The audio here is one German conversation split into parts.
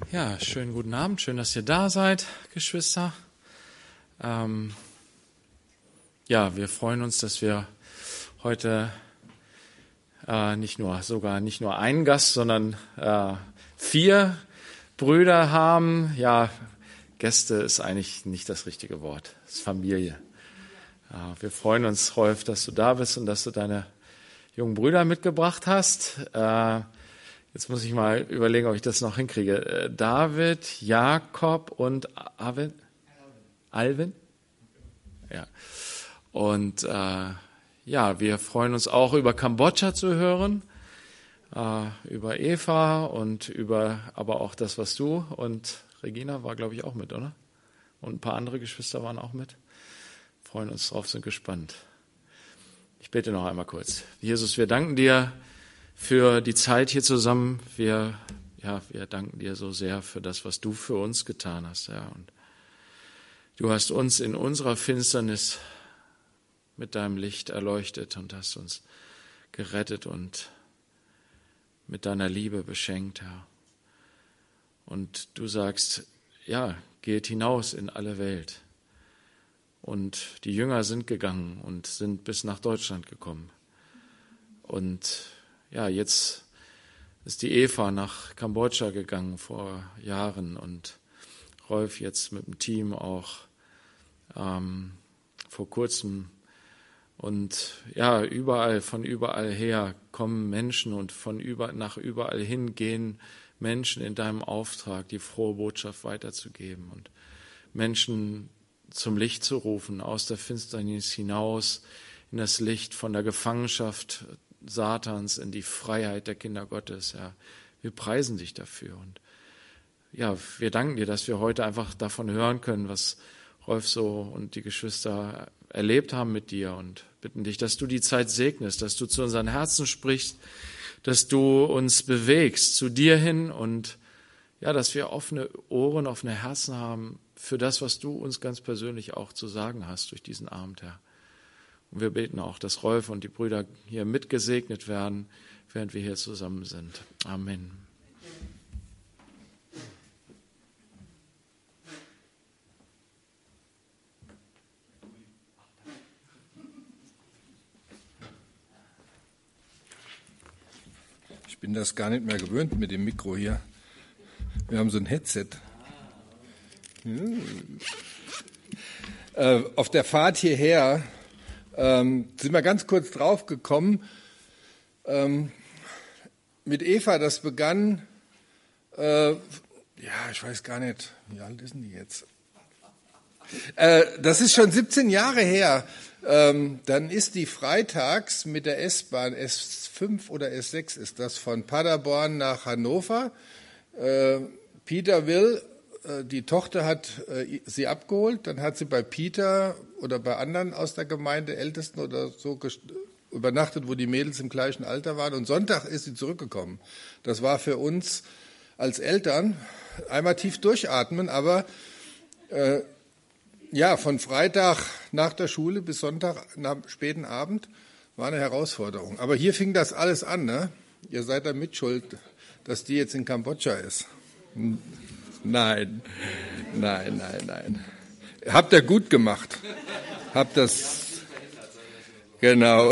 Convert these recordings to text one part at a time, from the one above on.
Ja, schönen guten Abend. Schön, dass ihr da seid, Geschwister. Wir freuen uns, dass wir heute nicht nur einen Gast, sondern 4 Brüder haben. Ja, Gäste ist eigentlich nicht das richtige Wort. Es ist Familie. Wir freuen uns, Rolf, dass du da bist und dass du deine jungen Brüder mitgebracht hast. Jetzt muss ich mal überlegen, ob ich das noch hinkriege. David, Jakob und Alvin? Ja. Und wir freuen uns auch, über Kambodscha zu hören, über Eva und aber auch das, was du und Regina war, glaube ich, auch mit, oder? Und ein paar andere Geschwister waren auch mit. Freuen uns drauf, sind gespannt. Ich bete noch einmal kurz. Jesus, wir danken dir für die Zeit hier zusammen. Wir danken dir so sehr für das, was du für uns getan hast, Herr. Und du hast uns in unserer Finsternis mit deinem Licht erleuchtet und hast uns gerettet und mit deiner Liebe beschenkt, Herr. Und du sagst, geht hinaus in alle Welt. Und die Jünger sind gegangen und sind bis nach Deutschland gekommen. Und jetzt ist die Eva nach Kambodscha gegangen vor Jahren und Rolf jetzt mit dem Team auch vor kurzem. Und von überall her kommen Menschen und nach überall hin gehen Menschen in deinem Auftrag, die frohe Botschaft weiterzugeben und Menschen zum Licht zu rufen, aus der Finsternis hinaus in das Licht, von der Gefangenschaft Satans in die Freiheit der Kinder Gottes. Ja, wir preisen dich dafür und wir danken dir, dass wir heute einfach davon hören können, was Rolf so und die Geschwister erlebt haben mit dir und bitten dich, dass du die Zeit segnest, dass du zu unseren Herzen sprichst, dass du uns bewegst zu dir hin und dass wir offene Ohren, offene Herzen haben für das, was du uns ganz persönlich auch zu sagen hast durch diesen Abend, Herr. Und wir beten auch, dass Rolf und die Brüder hier mitgesegnet werden, während wir hier zusammen sind. Amen. Ich bin das gar nicht mehr gewöhnt mit dem Mikro hier. Wir haben so ein Headset. Auf der Fahrt hierher sind wir ganz kurz drauf gekommen. Mit Eva, das begann, ich weiß gar nicht, wie alt ist denn die jetzt? Das ist schon 17 Jahre her. Dann ist die freitags mit der S-Bahn, S5 oder S6 ist das, von Paderborn nach Hannover. Peter Will, die Tochter hat sie abgeholt, dann hat sie bei Peter oder bei anderen aus der Gemeinde, Ältesten oder so, übernachtet, wo die Mädels im gleichen Alter waren. Und Sonntag ist sie zurückgekommen. Das war für uns als Eltern einmal tief durchatmen, aber von Freitag nach der Schule bis Sonntag am späten Abend war eine Herausforderung. Aber hier fing das alles an, ne? Ihr seid da mitschuld, dass die jetzt in Kambodscha ist. Nein. Habt ihr gut gemacht. Habt das, genau.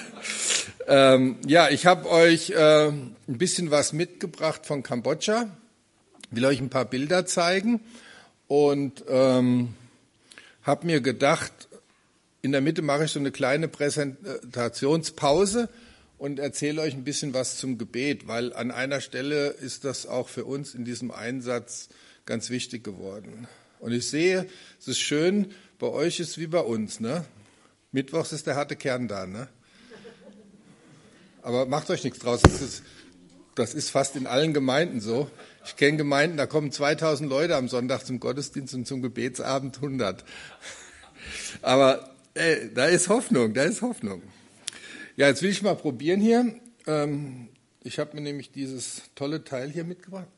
Ich habe euch ein bisschen was mitgebracht von Kambodscha. Will euch ein paar Bilder zeigen und habe mir gedacht, in der Mitte mache ich so eine kleine Präsentationspause und erzähle euch ein bisschen was zum Gebet, weil an einer Stelle ist das auch für uns in diesem Einsatz ganz wichtig geworden. Und ich sehe, es ist schön, bei euch ist es wie bei uns, ne? Mittwochs ist der harte Kern da, ne? Aber macht euch nichts draus, das ist fast in allen Gemeinden so. Ich kenne Gemeinden, da kommen 2000 Leute am Sonntag zum Gottesdienst und zum Gebetsabend 100. Aber da ist Hoffnung. Ja, jetzt will ich mal probieren hier. Ich habe mir nämlich dieses tolle Teil hier mitgebracht.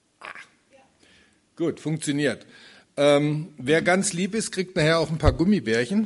Gut, funktioniert. Wer ganz lieb ist, kriegt nachher auch ein paar Gummibärchen.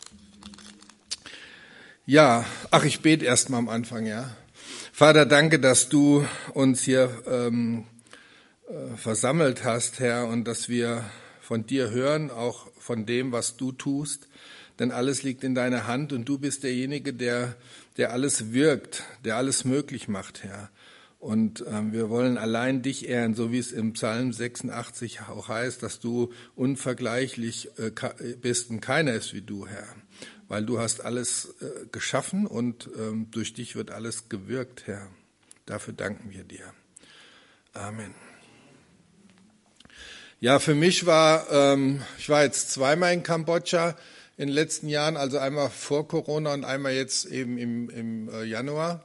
Ich bete erst mal am Anfang, ja. Vater, danke, dass du uns hier versammelt hast, Herr, und dass wir von dir hören, auch von dem, was du tust. Denn alles liegt in deiner Hand und du bist derjenige, der alles wirkt, der alles möglich macht, Herr. Und wir wollen allein dich ehren, so wie es im Psalm 86 auch heißt, dass du unvergleichlich bist und keiner ist wie du, Herr. Weil du hast alles geschaffen und durch dich wird alles gewirkt, Herr. Dafür danken wir dir. Amen. Ja, für mich ich war jetzt zweimal in Kambodscha in den letzten Jahren, also einmal vor Corona und einmal jetzt eben im Januar.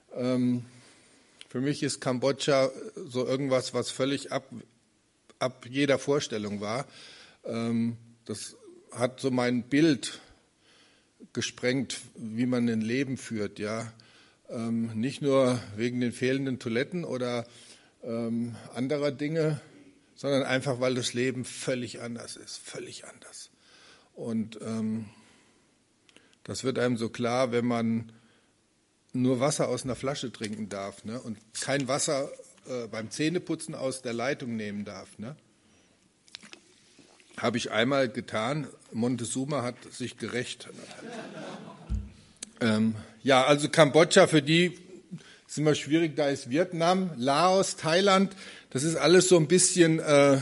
Für mich ist Kambodscha so irgendwas, was völlig ab jeder Vorstellung war. Das hat so mein Bild gesprengt, wie man ein Leben führt, ja. Nicht nur wegen den fehlenden Toiletten oder anderer Dinge, sondern einfach, weil das Leben völlig anders ist, völlig anders. Und das wird einem so klar, wenn man nur Wasser aus einer Flasche trinken darf, ne? Und kein Wasser beim Zähneputzen aus der Leitung nehmen darf. Ne? Habe ich einmal getan. Montezuma hat sich gerächt. Ja, also Kambodscha, für die ist immer schwierig. Da ist Vietnam, Laos, Thailand. Das ist alles so ein bisschen,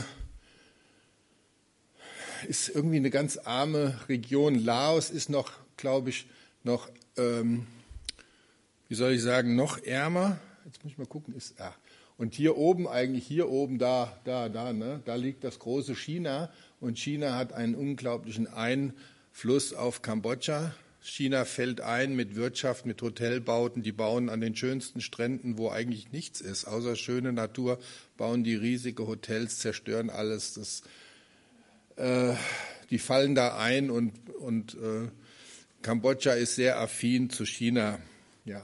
ist irgendwie eine ganz arme Region. Laos ist noch, glaube ich, noch wie soll ich sagen, noch ärmer. Jetzt muss ich mal gucken, und hier oben, ne, da liegt das große China. Und China hat einen unglaublichen Einfluss auf Kambodscha. China fällt ein mit Wirtschaft, mit Hotelbauten. Die bauen an den schönsten Stränden, wo eigentlich nichts ist. Außer schöne Natur bauen die riesige Hotels, zerstören alles. Die fallen da ein und Kambodscha ist sehr affin zu China. Ja.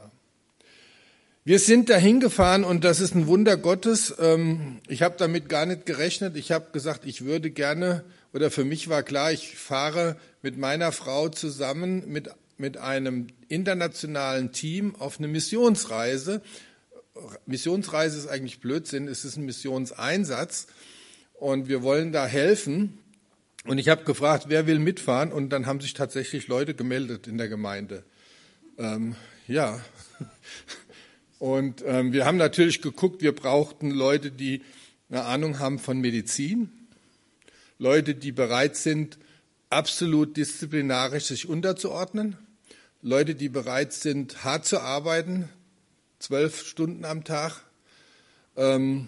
Wir sind dahin gefahren und das ist ein Wunder Gottes. Ich habe damit gar nicht gerechnet. Ich habe gesagt, ich würde gerne, oder für mich war klar, ich fahre mit meiner Frau zusammen mit einem internationalen Team auf eine Missionsreise. Missionsreise ist eigentlich Blödsinn, es ist ein Missionseinsatz und wir wollen da helfen. Und ich habe gefragt, wer will mitfahren? Und dann haben sich tatsächlich Leute gemeldet in der Gemeinde. Ja. Und wir haben natürlich geguckt, wir brauchten Leute, die eine Ahnung haben von Medizin, Leute, die bereit sind, absolut disziplinarisch sich unterzuordnen, Leute, die bereit sind, hart zu arbeiten, 12 Stunden am Tag, und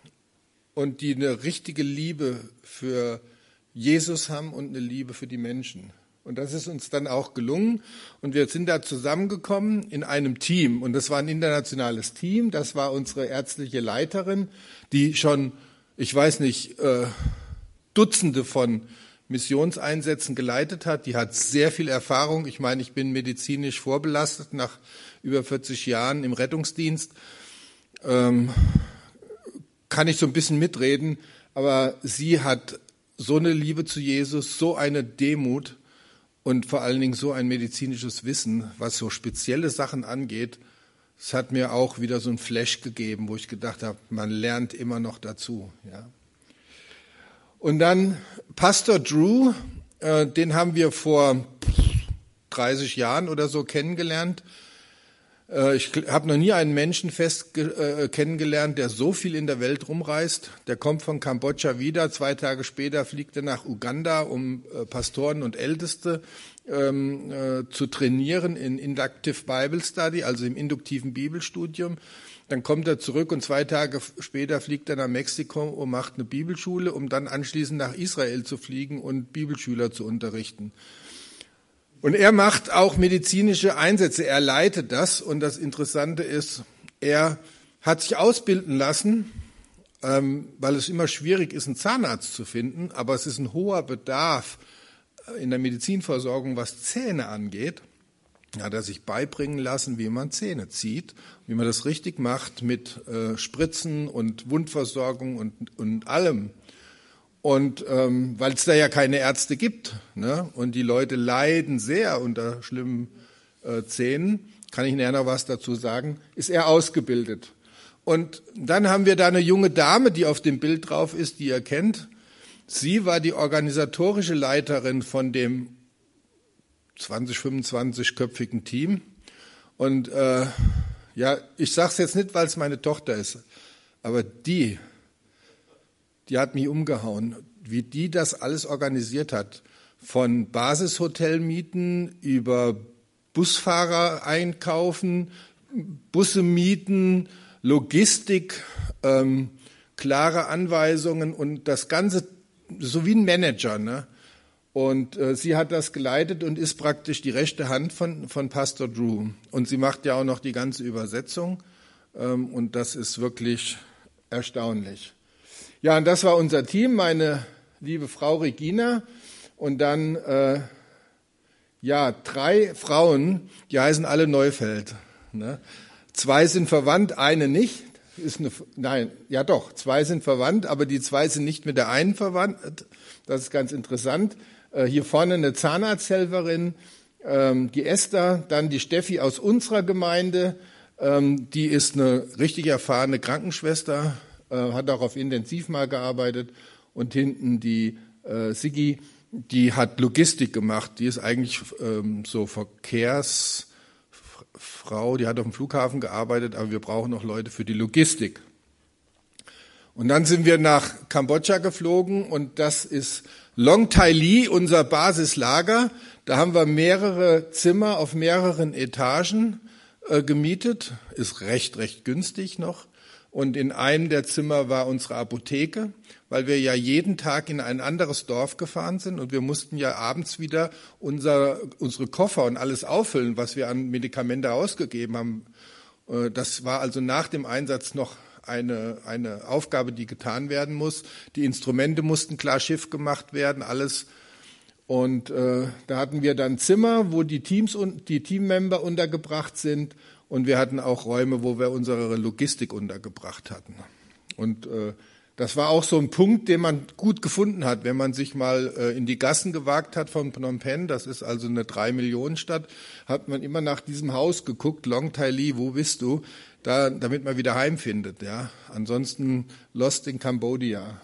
die eine richtige Liebe für Jesus haben und eine Liebe für die Menschen. Und das ist uns dann auch gelungen. Und wir sind da zusammengekommen in einem Team. Und das war ein internationales Team. Das war unsere ärztliche Leiterin, die schon, ich weiß nicht, Dutzende von Missionseinsätzen geleitet hat. Die hat sehr viel Erfahrung. Ich meine, ich bin medizinisch vorbelastet nach über 40 Jahren im Rettungsdienst. Kann ich so ein bisschen mitreden. Aber sie hat so eine Liebe zu Jesus, so eine Demut und vor allen Dingen so ein medizinisches Wissen, was so spezielle Sachen angeht. Es hat mir auch wieder so ein Flash gegeben, wo ich gedacht habe, man lernt immer noch dazu. Ja. Und dann Pastor Drew, den haben wir vor 30 Jahren oder so kennengelernt. Ich habe noch nie einen Menschen kennengelernt, der so viel in der Welt rumreist. Der kommt von Kambodscha wieder. 2 Tage später fliegt er nach Uganda, um Pastoren und Älteste zu trainieren in Inductive Bible Study, also im induktiven Bibelstudium. Dann kommt er zurück und 2 Tage später fliegt er nach Mexiko und macht eine Bibelschule, um dann anschließend nach Israel zu fliegen und Bibelschüler zu unterrichten. Und er macht auch medizinische Einsätze, er leitet das. Und das Interessante ist, er hat sich ausbilden lassen, weil es immer schwierig ist, einen Zahnarzt zu finden. Aber es ist ein hoher Bedarf in der Medizinversorgung, was Zähne angeht. Er hat sich beibringen lassen, wie man Zähne zieht, wie man das richtig macht mit Spritzen und Wundversorgung und allem. Und weil es da ja keine Ärzte gibt, ne, und die Leute leiden sehr unter schlimmen Zähnen, kann ich nachher noch was dazu sagen, ist er ausgebildet. Und dann haben wir da eine junge Dame, die auf dem Bild drauf ist, die ihr kennt. Sie war die organisatorische Leiterin von dem 25-köpfigen Team. Und ja, ich sage es jetzt nicht, weil es meine Tochter ist, aber die hat mich umgehauen, wie die das alles organisiert hat. Von Basishotelmieten über Busfahrer einkaufen, Busse mieten, Logistik, klare Anweisungen und das Ganze so wie ein Manager, ne? Und sie hat das geleitet und ist praktisch die rechte Hand von Pastor Drew. Und sie macht ja auch noch die ganze Übersetzung und das ist wirklich erstaunlich. Ja, und das war unser Team, meine liebe Frau Regina und dann 3 Frauen, die heißen alle Neufeld. Ne? 2 sind verwandt, eine nicht. Doch, 2 sind verwandt, aber die 2 sind nicht mit der einen verwandt. Das ist ganz interessant. Hier vorne eine Zahnarzthelferin, die Esther, dann die Steffi aus unserer Gemeinde, die ist eine richtig erfahrene Krankenschwester, hat auch auf Intensiv mal gearbeitet und hinten die Siggi, die hat Logistik gemacht, die ist eigentlich so Verkehrsfrau, die hat auf dem Flughafen gearbeitet, aber wir brauchen noch Leute für die Logistik. Und dann sind wir nach Kambodscha geflogen und das ist Long Tai Li, unser Basislager. Da haben wir mehrere Zimmer auf mehreren Etagen gemietet, ist recht günstig noch. Und in einem der Zimmer war unsere Apotheke, weil wir ja jeden Tag in ein anderes Dorf gefahren sind und wir mussten ja abends wieder unsere Koffer und alles auffüllen, was wir an Medikamente ausgegeben haben. Das war also nach dem Einsatz noch eine Aufgabe, die getan werden muss. Die Instrumente mussten klar Schiff gemacht werden, alles. Und da hatten wir dann Zimmer, wo die Teams und die Teammember untergebracht sind. Und wir hatten auch Räume, wo wir unsere Logistik untergebracht hatten. Und das war auch so ein Punkt, den man gut gefunden hat, wenn man sich mal in die Gassen gewagt hat von Phnom Penh. Das ist also eine 3-Millionen-Stadt. Hat man immer nach diesem Haus geguckt, Long Tai Li, wo bist du? Damit man wieder heimfindet. Ja. Ansonsten lost in Cambodia.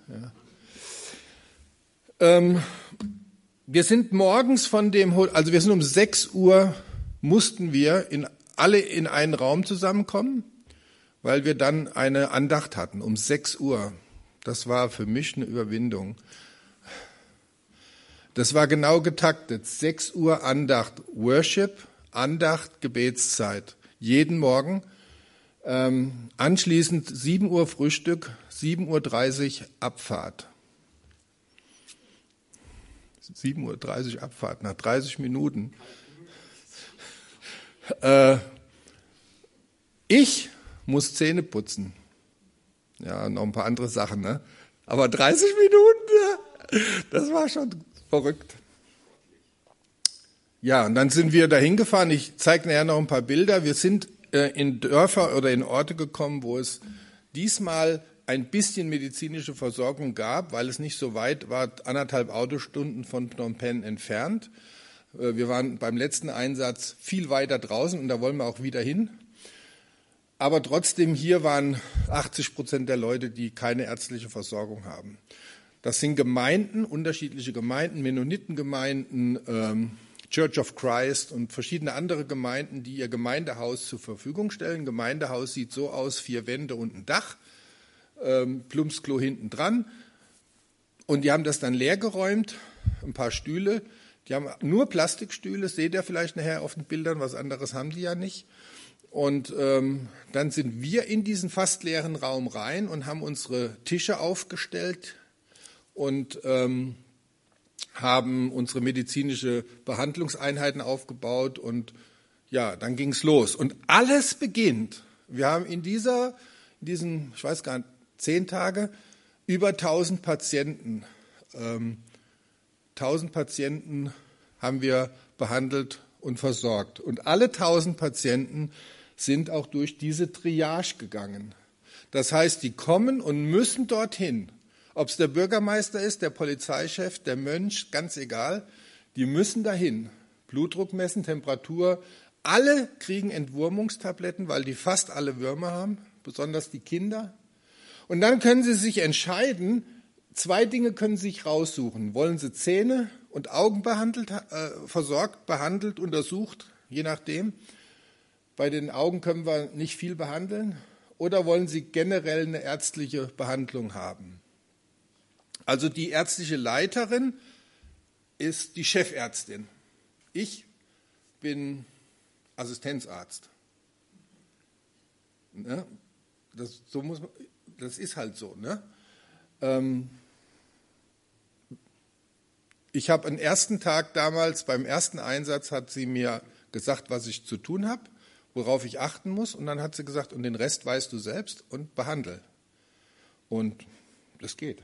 Ja. Wir sind morgens wir sind um 6 Uhr, mussten wir alle in einen Raum zusammenkommen, weil wir dann eine Andacht hatten, um 6 Uhr. Das war für mich eine Überwindung. Das war genau getaktet. 6 Uhr Andacht, Worship, Andacht, Gebetszeit. Jeden Morgen. Anschließend 7 Uhr Frühstück, 7:30 Uhr Abfahrt. 7:30 Uhr Abfahrt, nach 30 Minuten. Ich muss Zähne putzen. Ja, noch ein paar andere Sachen, ne? Aber 30 Minuten, das war schon verrückt. Ja, und dann sind wir dahin gefahren. Ich zeige nachher noch ein paar Bilder. Wir sind in Dörfer oder in Orte gekommen, wo es diesmal ein bisschen medizinische Versorgung gab, weil es nicht so weit war, 1,5 Autostunden von Phnom Penh entfernt. Wir waren beim letzten Einsatz viel weiter draußen und da wollen wir auch wieder hin. Aber trotzdem, hier waren 80% der Leute, die keine ärztliche Versorgung haben. Das sind Gemeinden, unterschiedliche Gemeinden, Mennonitengemeinden, Church of Christ und verschiedene andere Gemeinden, die ihr Gemeindehaus zur Verfügung stellen. Gemeindehaus sieht so aus, 4 Wände und ein Dach, Plumpsklo hinten dran. Und die haben das dann leer geräumt, ein paar Stühle. Die haben nur Plastikstühle, seht ihr vielleicht nachher auf den Bildern, was anderes haben die ja nicht. Und dann sind wir in diesen fast leeren Raum rein und haben unsere Tische aufgestellt und haben unsere medizinische Behandlungseinheiten aufgebaut und ja, dann ging es los. Und alles beginnt. Wir haben in diesen, ich weiß gar nicht, 10 Tage über 1000 Patienten. 1000 Patienten haben wir behandelt und versorgt. Und alle 1000 Patienten sind auch durch diese Triage gegangen. Das heißt, die kommen und müssen dorthin. Ob es der Bürgermeister ist, der Polizeichef, der Mönch, ganz egal, die müssen dahin. Blutdruck messen, Temperatur. Alle kriegen Entwurmungstabletten, weil die fast alle Würmer haben, besonders die Kinder. Und dann können Sie sich entscheiden, 2 Dinge können Sie sich raussuchen. Wollen Sie Zähne und Augen versorgt, behandelt, untersucht, je nachdem. Bei den Augen können wir nicht viel behandeln. Oder wollen Sie generell eine ärztliche Behandlung haben? Also die ärztliche Leiterin ist die Chefärztin. Ich bin Assistenzarzt. Ne? Das ist halt so. Ne? Ich habe am ersten Tag damals, beim ersten Einsatz, hat sie mir gesagt, was ich zu tun habe, worauf ich achten muss. Und dann hat sie gesagt, und den Rest weißt du selbst und behandle. Und das geht.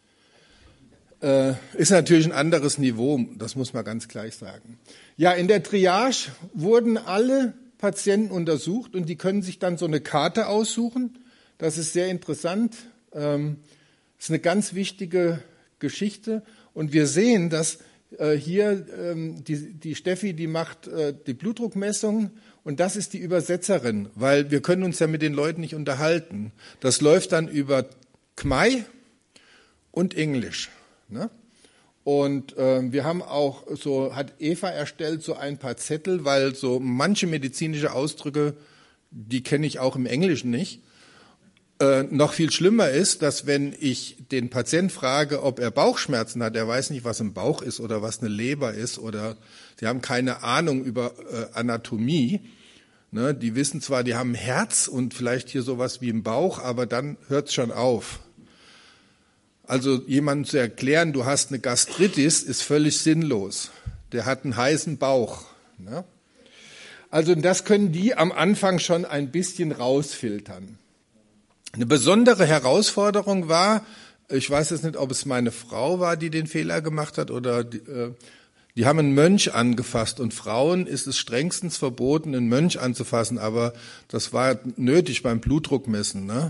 Ist natürlich ein anderes Niveau, das muss man ganz gleich sagen. Ja, in der Triage wurden alle Patienten untersucht und die können sich dann so eine Karte aussuchen. Das ist sehr interessant. Ist eine ganz wichtige Geschichte. Und wir sehen, dass hier die Steffi, die macht die Blutdruckmessung und das ist die Übersetzerin, weil wir können uns ja mit den Leuten nicht unterhalten. Das läuft dann über Khmer und Englisch. Ne? Und wir haben auch, so hat Eva erstellt, so ein paar Zettel, weil so manche medizinische Ausdrücke, die kenne ich auch im Englischen nicht. Noch viel schlimmer ist, dass wenn ich den Patient frage, ob er Bauchschmerzen hat, er weiß nicht, was ein Bauch ist oder was eine Leber ist oder sie haben keine Ahnung über Anatomie. Ne? Die wissen zwar, die haben ein Herz und vielleicht hier sowas wie im Bauch, aber dann hört es schon auf. Also jemandem zu erklären, du hast eine Gastritis, ist völlig sinnlos. Der hat einen heißen Bauch. Ne? Also das können die am Anfang schon ein bisschen rausfiltern. Eine besondere Herausforderung war, ich weiß jetzt nicht, ob es meine Frau war, die den Fehler gemacht hat, oder die haben einen Mönch angefasst. Und Frauen ist es strengstens verboten, einen Mönch anzufassen, aber das war nötig beim Blutdruckmessen. Ne?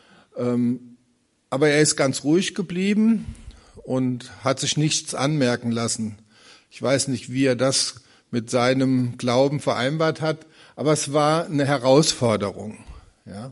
Aber er ist ganz ruhig geblieben und hat sich nichts anmerken lassen. Ich weiß nicht, wie er das mit seinem Glauben vereinbart hat, aber es war eine Herausforderung. Ja.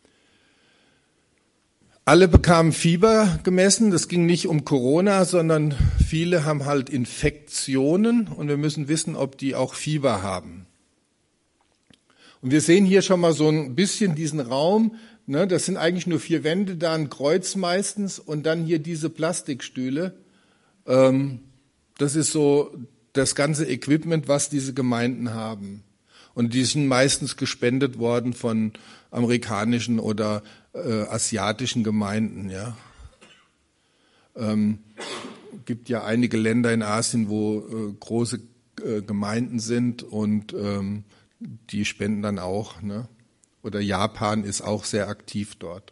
Alle bekamen Fieber gemessen. Das ging nicht um Corona, sondern viele haben halt Infektionen und wir müssen wissen, ob die auch Fieber haben. Und wir sehen hier schon mal so ein bisschen diesen Raum. Ne, das sind eigentlich nur 4 Wände, da ein Kreuz meistens und dann hier diese Plastikstühle. Das ist so das ganze Equipment, was diese Gemeinden haben. Und die sind meistens gespendet worden von amerikanischen oder asiatischen Gemeinden. Ja. Gibt ja einige Länder in Asien, wo große Gemeinden sind und die spenden dann auch. Ne? Oder Japan ist auch sehr aktiv dort.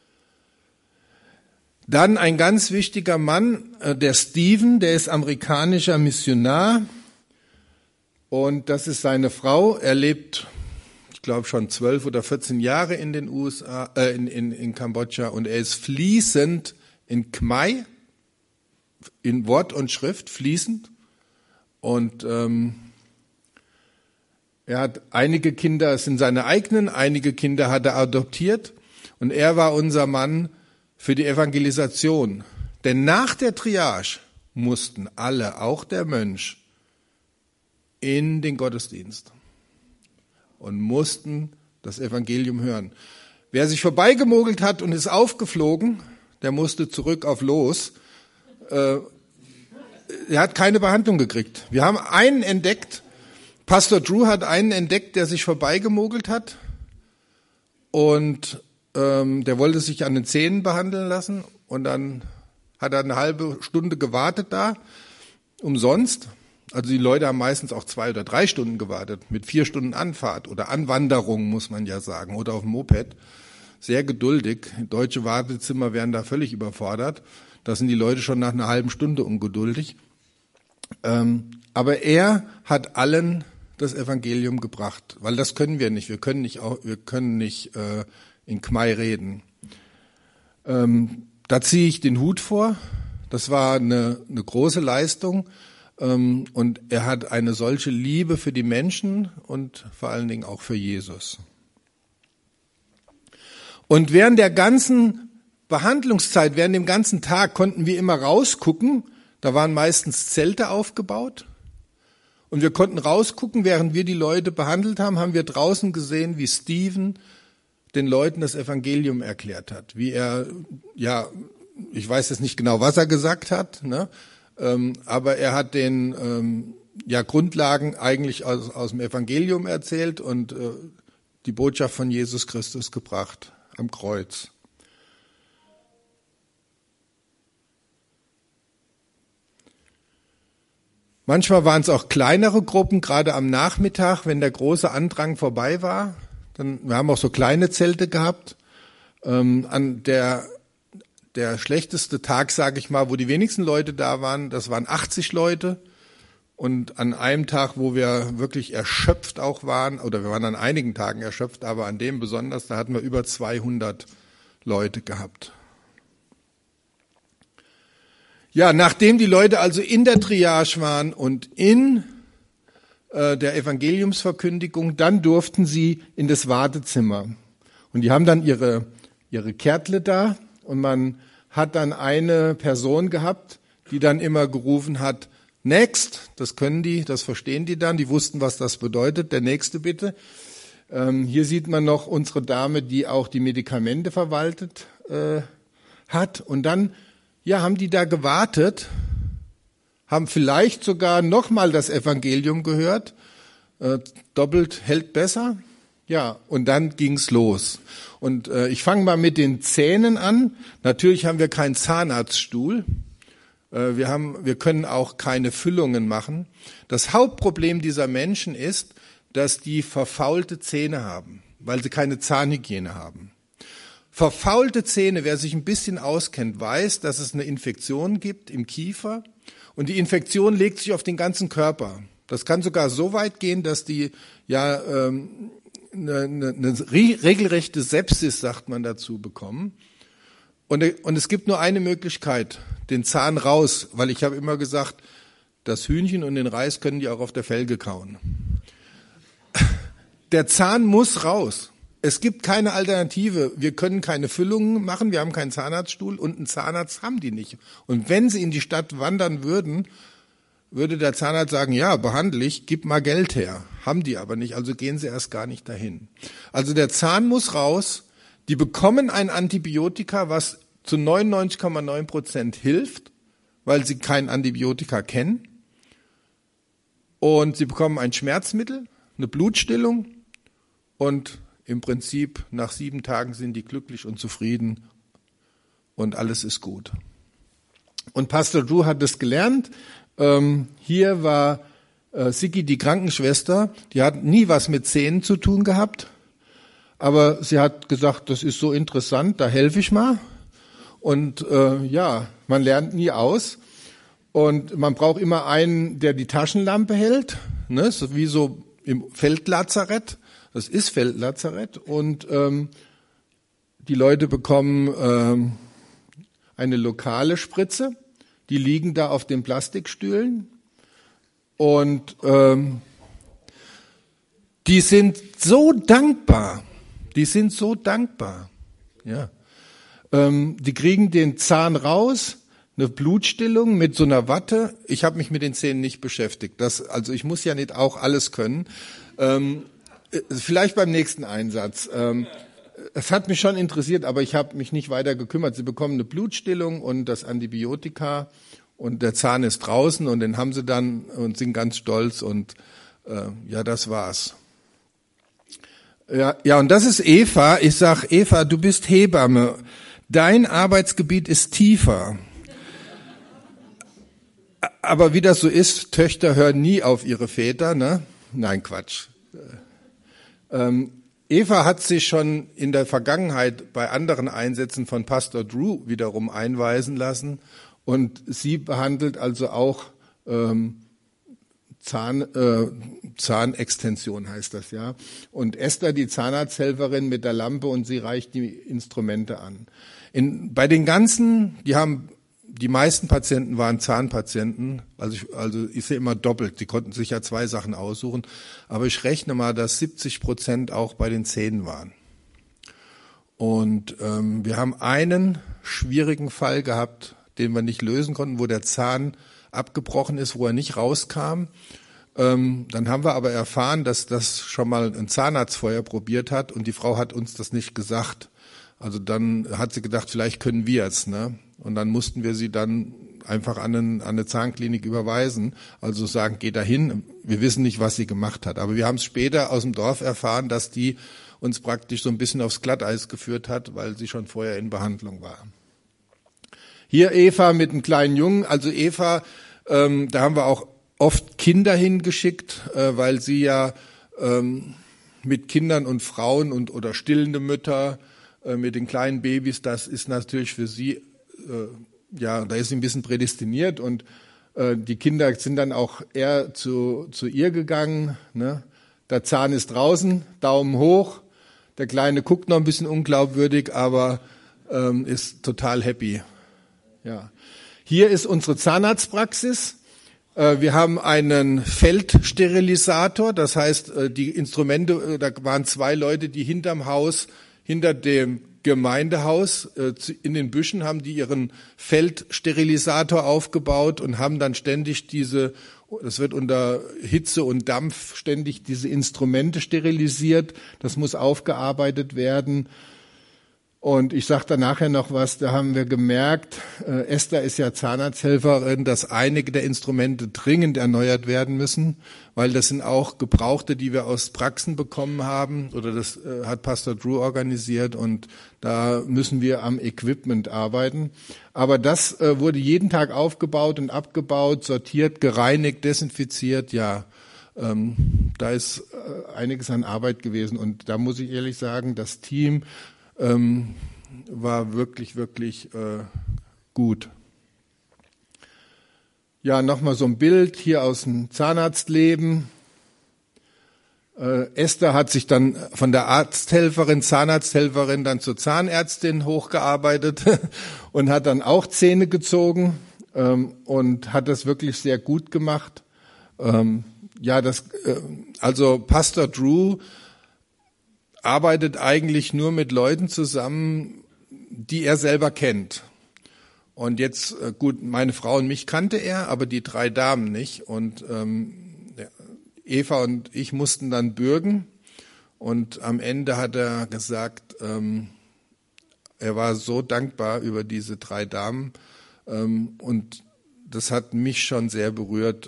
Dann ein ganz wichtiger Mann, der Stephen, der ist amerikanischer Missionar und das ist seine Frau. Er lebt, ich glaube, schon 12 oder 14 Jahre in den USA, in Kambodscha und er ist fließend in Khmer, in Wort und Schrift fließend und er hat einige Kinder, es sind seine eigenen, einige Kinder hat er adoptiert und er war unser Mann für die Evangelisation. Denn nach der Triage mussten alle, auch der Mönch, in den Gottesdienst und mussten das Evangelium hören. Wer sich vorbeigemogelt hat und ist aufgeflogen, der musste zurück auf Los. Er hat keine Behandlung gekriegt. Wir haben einen entdeckt, Pastor Drew hat einen entdeckt, der sich vorbeigemogelt hat und der wollte sich an den Zähnen behandeln lassen und dann hat er eine halbe Stunde gewartet da, umsonst. Also die Leute haben meistens auch 2 oder 3 Stunden gewartet, mit 4 Stunden Anfahrt oder Anwanderung, muss man ja sagen, oder auf dem Moped. Sehr geduldig. Deutsche Wartezimmer wären da völlig überfordert. Da sind die Leute schon nach einer halben Stunde ungeduldig. Aber er hat allen das Evangelium gebracht, weil das können wir nicht. Wir können nicht in Khmer reden. Da ziehe ich den Hut vor. Das war eine große Leistung. Und er hat eine solche Liebe für die Menschen und vor allen Dingen auch für Jesus. Und während der ganzen Behandlungszeit, während dem ganzen Tag konnten wir immer rausgucken. Da waren meistens Zelte aufgebaut. Und wir konnten rausgucken, während wir die Leute behandelt haben, haben wir draußen gesehen, wie Stephen den Leuten das Evangelium erklärt hat. Wie er, ja, ich weiß jetzt nicht genau, was er gesagt hat, ne? Aber er hat den Grundlagen eigentlich aus dem Evangelium erzählt und die Botschaft von Jesus Christus gebracht am Kreuz. Manchmal waren es auch kleinere Gruppen, gerade am Nachmittag, wenn der große Andrang vorbei war. Wir haben auch so kleine Zelte gehabt. An der schlechteste Tag, sage ich mal, wo die wenigsten Leute da waren, das waren 80 Leute. Und an einem Tag, wo wir wirklich erschöpft auch waren, oder wir waren an einigen Tagen erschöpft, aber an dem besonders, da hatten wir über 200 Leute gehabt. Ja, nachdem die Leute also in der Triage waren und in der Evangeliumsverkündigung, dann durften sie in das Wartezimmer. Und die haben dann ihre Kärtle da und man hat dann eine Person gehabt, die dann immer gerufen hat, next, das können die, das verstehen die dann, die wussten, was das bedeutet, der nächste bitte. Hier sieht man noch unsere Dame, die auch die Medikamente verwaltet hat. Und dann haben die da gewartet, haben vielleicht sogar nochmal das Evangelium gehört, doppelt hält besser. Ja, und dann ging's los. Und ich fange mal mit den Zähnen an. Natürlich haben wir keinen Zahnarztstuhl. Wir können auch keine Füllungen machen. Das Hauptproblem dieser Menschen ist, dass die verfaulte Zähne haben, weil sie keine Zahnhygiene haben. Verfaulte Zähne, wer sich ein bisschen auskennt, weiß, dass es eine Infektion gibt im Kiefer und die Infektion legt sich auf den ganzen Körper. Das kann sogar so weit gehen, dass die eine regelrechte Sepsis, sagt man dazu, bekommen. Und es gibt nur eine Möglichkeit, den Zahn raus, weil ich habe immer gesagt, das Hühnchen und den Reis können die auch auf der Felge kauen. Der Zahn muss raus. Es gibt keine Alternative. Wir können keine Füllungen machen, wir haben keinen Zahnarztstuhl und einen Zahnarzt haben die nicht. Und wenn sie in die Stadt wandern würden, würde der Zahnarzt sagen, ja, behandle ich, gib mal Geld her. Haben die aber nicht, also gehen sie erst gar nicht dahin. Also der Zahn muss raus. Die bekommen ein Antibiotika, was zu 99,9% hilft, weil sie kein Antibiotika kennen. Und sie bekommen ein Schmerzmittel, eine Blutstillung und im Prinzip nach 7 Tagen sind die glücklich und zufrieden und alles ist gut. Und Pastor Drew hat das gelernt. Hier war Siki, die Krankenschwester, die hat nie was mit Zähnen zu tun gehabt. Aber sie hat gesagt, das ist so interessant, da helfe ich mal. Und man lernt nie aus. Und man braucht immer einen, der die Taschenlampe hält, ne? So wie so im Feldlazarett. Das ist Feldlazarett. Und die Leute bekommen eine lokale Spritze. Die liegen da auf den Plastikstühlen. Und die sind so dankbar. Ja. Die kriegen den Zahn raus, eine Blutstillung mit so einer Watte. Ich habe mich mit den Zähnen nicht beschäftigt. Also ich muss ja nicht auch alles können. Vielleicht beim nächsten Einsatz. Es hat mich schon interessiert, aber ich habe mich nicht weiter gekümmert. Sie bekommen eine Blutstillung und das Antibiotika und der Zahn ist draußen und den haben sie dann und sind ganz stolz und das war's. Ja, und das ist Eva. Ich sag, Eva, du bist Hebamme. Dein Arbeitsgebiet ist tiefer. Aber wie das so ist, Töchter hören nie auf ihre Väter, ne? Nein, Quatsch. Eva hat sich schon in der Vergangenheit bei anderen Einsätzen von Pastor Drew wiederum einweisen und sie behandelt also auch Zahnextension heißt das, ja. Und Esther, die Zahnarzthelferin mit der Lampe und sie reicht die Instrumente an. Bei den ganzen, die meisten Patienten waren Zahnpatienten, also ich sehe immer doppelt, die konnten sich ja 2 Sachen aussuchen, aber ich rechne mal, dass 70% auch bei den Zähnen waren. Und wir haben einen schwierigen Fall gehabt, den wir nicht lösen konnten, wo der Zahn abgebrochen ist, wo er nicht rauskam. Dann haben wir aber erfahren, dass das schon mal ein Zahnarzt vorher probiert hat und die Frau hat uns das nicht gesagt. Also dann hat sie gedacht, vielleicht können wir es, ne? Und dann mussten wir sie dann einfach an eine Zahnklinik überweisen. Also sagen, geh dahin. Wir wissen nicht, was sie gemacht hat. Aber wir haben es später aus dem Dorf erfahren, dass die uns praktisch so ein bisschen aufs Glatteis geführt hat, weil sie schon vorher in Behandlung war. Hier Eva mit einem kleinen Jungen. Also Eva, da haben wir auch oft Kinder hingeschickt, weil sie ja mit Kindern und Frauen oder stillende Mütter mit den kleinen Babys, das ist natürlich für sie, da ist sie ein bisschen prädestiniert und die Kinder sind dann auch eher zu ihr gegangen. Ne? Der Zahn ist draußen, Daumen hoch, der Kleine guckt noch ein bisschen unglaubwürdig, aber ist total happy. Ja. Hier ist unsere Zahnarztpraxis. Wir haben einen Feldsterilisator, das heißt, die Instrumente, da waren 2 Leute, die hinterm Haus, hinter dem Gemeindehaus, in den Büschen haben die ihren Feldsterilisator aufgebaut und haben dann ständig das wird unter Hitze und Dampf ständig diese Instrumente sterilisiert, das muss aufgearbeitet werden. Und ich sage da nachher noch was, da haben wir gemerkt, Esther ist ja Zahnarzthelferin, dass einige der Instrumente dringend erneuert werden müssen, weil das sind auch Gebrauchte, die wir aus Praxen bekommen haben, oder das hat Pastor Drew organisiert und da müssen wir am Equipment arbeiten. Aber das wurde jeden Tag aufgebaut und abgebaut, sortiert, gereinigt, desinfiziert, ja. Da ist einiges an Arbeit gewesen und da muss ich ehrlich sagen, das Team war wirklich, wirklich gut. Ja, nochmal so ein Bild hier aus dem Zahnarztleben. Esther hat sich dann von der Zahnarzthelferin dann zur Zahnärztin hochgearbeitet und hat dann auch Zähne gezogen und hat das wirklich sehr gut gemacht. Also Pastor Drew arbeitet eigentlich nur mit Leuten zusammen, die er selber kennt. Und jetzt, gut, meine Frau und mich kannte er, aber die 3 Damen nicht. Und Eva und ich mussten dann bürgen. Und am Ende hat er gesagt, er war so dankbar über diese 3 Damen. Und das hat mich schon sehr berührt,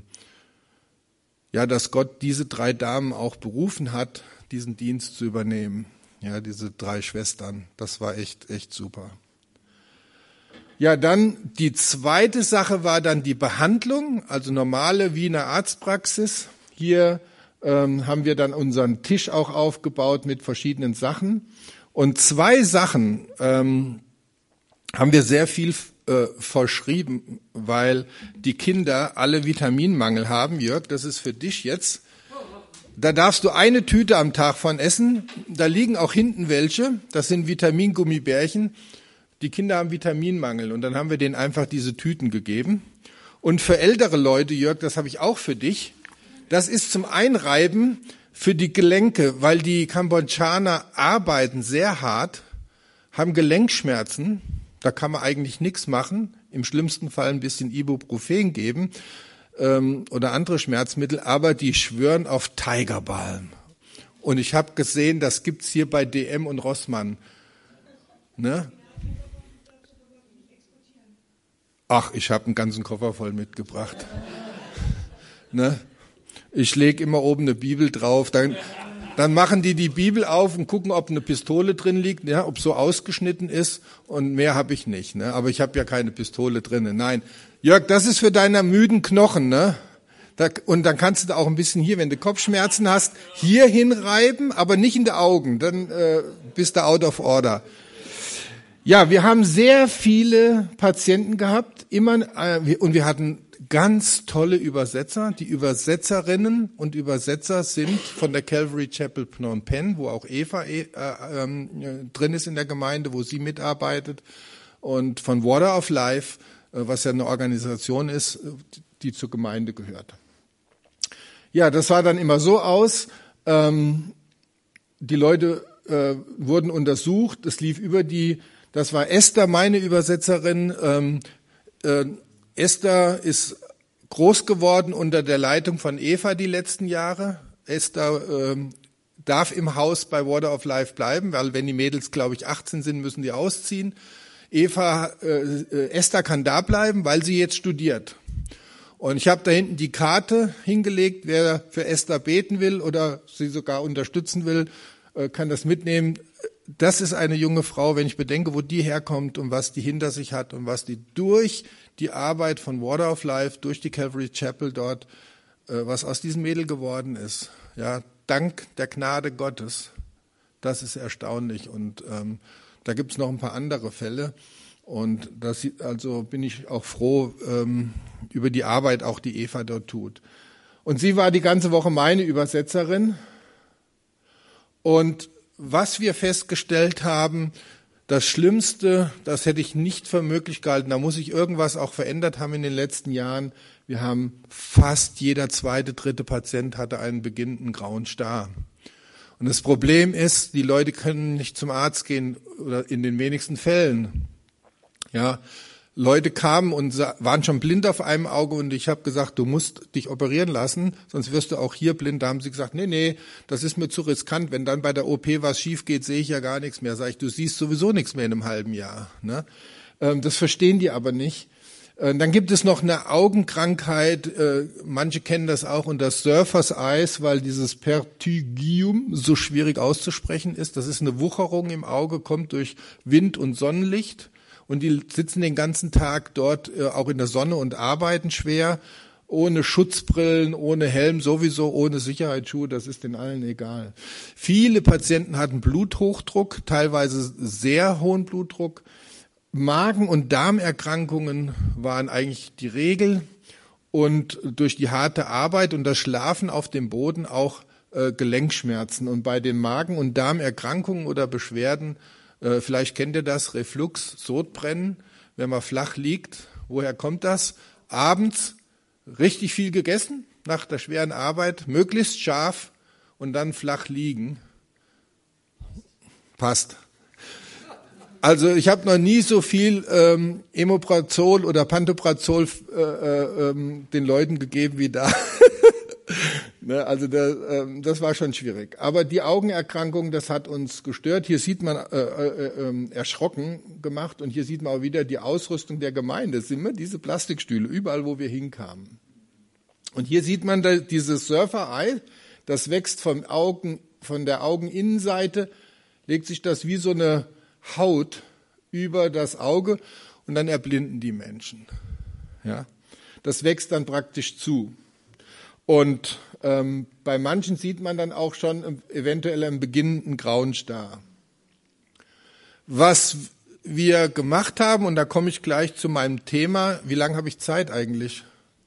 dass Gott diese 3 Damen auch berufen hat, diesen Dienst zu übernehmen. Ja, diese 3 Schwestern, das war echt, echt super. Ja, dann die zweite Sache war dann die Behandlung, also normale Wiener Arztpraxis. Hier haben wir dann unseren Tisch auch aufgebaut mit verschiedenen Sachen. Und 2 Sachen haben wir sehr viel verschrieben, weil die Kinder alle Vitaminmangel haben. Jörg, das ist für dich jetzt. Da darfst du eine Tüte am Tag von essen. Da liegen auch hinten welche. Das sind Vitamingummibärchen. Die Kinder haben Vitaminmangel und dann haben wir denen einfach diese Tüten gegeben. Und für ältere Leute, Jörg, das habe ich auch für dich. Das ist zum Einreiben für die Gelenke, weil die Kambodschaner arbeiten sehr hart, haben Gelenkschmerzen. Da kann man eigentlich nichts machen. Im schlimmsten Fall ein bisschen Ibuprofen geben. Oder andere Schmerzmittel, aber die schwören auf Tigerbalm. Und ich habe gesehen, das gibt's hier bei DM und Rossmann. Ne? Ach, ich habe einen ganzen Koffer voll mitgebracht. Ne? Ich lege immer oben eine Bibel drauf, dann machen die Bibel auf und gucken, ob eine Pistole drin liegt, ja, ob so ausgeschnitten ist und mehr habe ich nicht. Ne? Aber ich habe ja keine Pistole drin. Nein, Jörg, das ist für deine müden Knochen. Ne? Und dann kannst du da auch ein bisschen hier, wenn du Kopfschmerzen hast, hier hinreiben, aber nicht in die Augen, dann bist du out of order. Ja, wir haben sehr viele Patienten gehabt, und wir hatten ganz tolle Übersetzer. Die Übersetzerinnen und Übersetzer sind von der Calvary Chapel Phnom Penh, wo auch Eva drin ist in der Gemeinde, wo sie mitarbeitet, und von Water of Life, was ja eine Organisation ist, die zur Gemeinde gehört. Ja, das sah dann immer so aus. Die Leute wurden untersucht. Es lief das war Esther, meine Übersetzerin. Esther ist groß geworden unter der Leitung von Eva die letzten Jahre. Esther darf im Haus bei Water of Life bleiben, weil wenn die Mädels, glaube ich, 18 sind, müssen die ausziehen. Esther kann da bleiben, weil sie jetzt studiert. Und ich habe da hinten die Karte hingelegt, wer für Esther beten will oder sie sogar unterstützen will, kann das mitnehmen. Das ist eine junge Frau, wenn ich bedenke, wo die herkommt und was die hinter sich hat und was die durch die Arbeit von Water of Life, durch die Calvary Chapel dort, was aus diesem Mädel geworden ist. Ja, dank der Gnade Gottes. Das ist erstaunlich. Und da gibt es noch ein paar andere Fälle. Und also bin ich auch froh über die Arbeit, auch die Eva dort tut. Und sie war die ganze Woche meine Übersetzerin. Und was wir festgestellt haben, das Schlimmste, das hätte ich nicht für möglich gehalten, da muss sich irgendwas auch verändert haben in den letzten Jahren. Wir haben fast jeder zweite, dritte Patient hatte einen beginnenden grauen Star. Und das Problem ist, die Leute können nicht zum Arzt gehen oder in den wenigsten Fällen. Ja, Leute kamen und waren schon blind auf einem Auge und ich habe gesagt, du musst dich operieren lassen, sonst wirst du auch hier blind. Da haben sie gesagt, nee, das ist mir zu riskant. Wenn dann bei der OP was schief geht, sehe ich ja gar nichts mehr. Sag ich, du siehst sowieso nichts mehr in einem halben Jahr. Ne? Das verstehen die aber nicht. Dann gibt es noch eine Augenkrankheit, manche kennen das auch unter Surfer's Eyes, weil dieses Pterygium so schwierig auszusprechen ist. Das ist eine Wucherung im Auge, kommt durch Wind und Sonnenlicht. Und die sitzen den ganzen Tag dort auch in der Sonne und arbeiten schwer, ohne Schutzbrillen, ohne Helm, sowieso ohne Sicherheitsschuhe, das ist den allen egal. Viele Patienten hatten Bluthochdruck, teilweise sehr hohen Blutdruck. Magen- und Darmerkrankungen waren eigentlich die Regel und durch die harte Arbeit und das Schlafen auf dem Boden auch Gelenkschmerzen. Und bei den Magen- und Darmerkrankungen oder Beschwerden, vielleicht kennt ihr das, Reflux, Sodbrennen, wenn man flach liegt. Woher kommt das? Abends richtig viel gegessen, nach der schweren Arbeit, möglichst scharf und dann flach liegen. Passt. Also ich habe noch nie so viel Omeprazol oder Pantoprazol den Leuten gegeben wie da. Ne, also das war schon schwierig. Aber die Augenerkrankung, das hat uns gestört. Hier sieht man erschrocken gemacht und hier sieht man auch wieder die Ausrüstung der Gemeinde. Es sind immer diese Plastikstühle, überall wo wir hinkamen. Und hier sieht man dieses Surfer-Eye, das wächst von der Augeninnenseite, legt sich das wie so eine Haut über das Auge und dann erblinden die Menschen. Ja, das wächst dann praktisch zu. Und bei manchen sieht man dann auch schon eventuell einen beginnenden grauen Star. Was wir gemacht haben, und da komme ich gleich zu meinem Thema, wie lange habe ich Zeit eigentlich?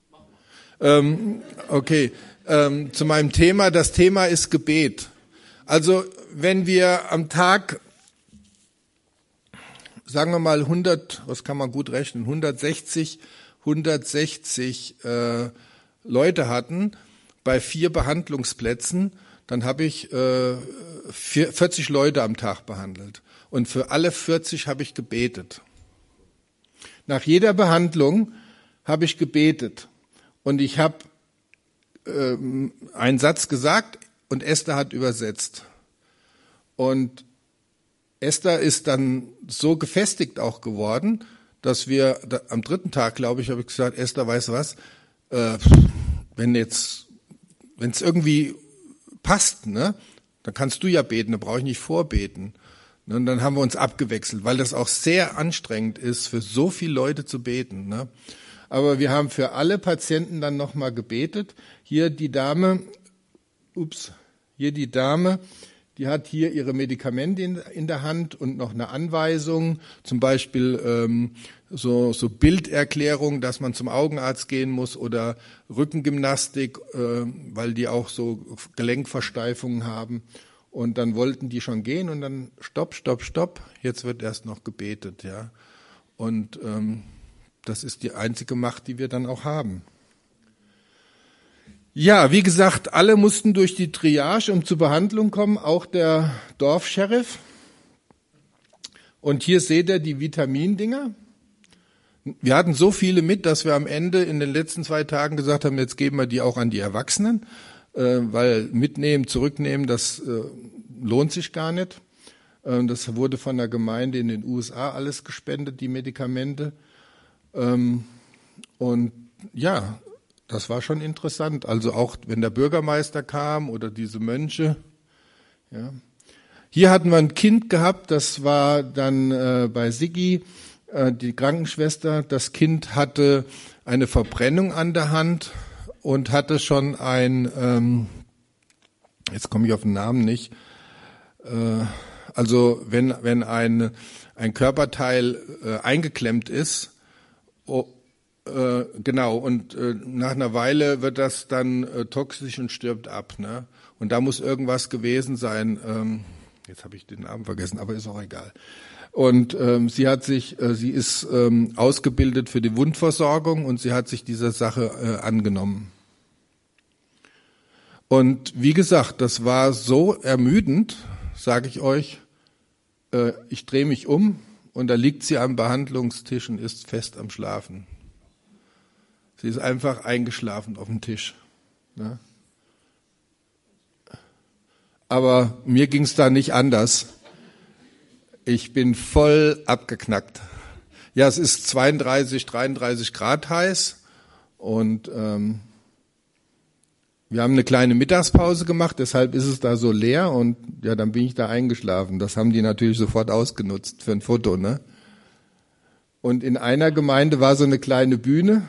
Okay, zu meinem Thema, das Thema ist Gebet. Also wenn wir am Tag, sagen wir mal 100, was kann man gut rechnen, 160 Leute hatten bei 4 Behandlungsplätzen, dann habe ich 40 Leute am Tag behandelt. Und für alle 40 habe ich gebetet. Nach jeder Behandlung habe ich gebetet. Und ich habe einen Satz gesagt und Esther hat übersetzt. Und Esther ist dann so gefestigt auch geworden, dass wir am 3. Tag, glaube ich, habe ich gesagt, Esther, weißt du was, wenn es irgendwie passt, ne, dann kannst du ja beten, da brauche ich nicht vorbeten. Und dann haben wir uns abgewechselt, weil das auch sehr anstrengend ist, für so viele Leute zu beten. Ne. Aber wir haben für alle Patienten dann nochmal gebetet. Hier die Dame, die hat hier ihre Medikamente in der Hand und noch eine Anweisung, zum Beispiel so Bilderklärung, dass man zum Augenarzt gehen muss oder Rückengymnastik, weil die auch so Gelenkversteifungen haben. Und dann wollten die schon gehen und dann stopp, jetzt wird erst noch gebetet. Ja. Und das ist die einzige Macht, die wir dann auch haben. Ja, wie gesagt, alle mussten durch die Triage, um zur Behandlung kommen, auch der Dorfscheriff. Und hier seht ihr die Vitamindinger. Wir hatten so viele mit, dass wir am Ende in den letzten 2 Tagen gesagt haben, jetzt geben wir die auch an die Erwachsenen, weil mitnehmen, zurücknehmen, das lohnt sich gar nicht. Das wurde von der Gemeinde in den USA alles gespendet, die Medikamente. Und ja, das war schon interessant. Also auch wenn der Bürgermeister kam oder diese Mönche. Ja. Hier hatten wir ein Kind gehabt, das war dann bei Siggi, die Krankenschwester. Das Kind hatte eine Verbrennung an der Hand und hatte schon jetzt komme ich auf den Namen nicht, also wenn ein Körperteil eingeklemmt ist, genau, und nach einer Weile wird das dann toxisch und stirbt ab, ne? Und da muss irgendwas gewesen sein. Jetzt habe ich den Namen vergessen, aber ist auch egal. Und sie ist ausgebildet für die Wundversorgung und sie hat sich dieser Sache angenommen. Und wie gesagt, das war so ermüdend, sage ich euch. Ich drehe mich um und da liegt sie am Behandlungstisch und ist fest am Schlafen. Sie ist einfach eingeschlafen auf dem Tisch. Ja. Aber mir ging es da nicht anders. Ich bin voll abgeknackt. Ja, es ist 32, 33 Grad heiß und wir haben eine kleine Mittagspause gemacht, deshalb ist es da so leer und ja, dann bin ich da eingeschlafen. Das haben die natürlich sofort ausgenutzt für ein Foto, ne? Und in einer Gemeinde war so eine kleine Bühne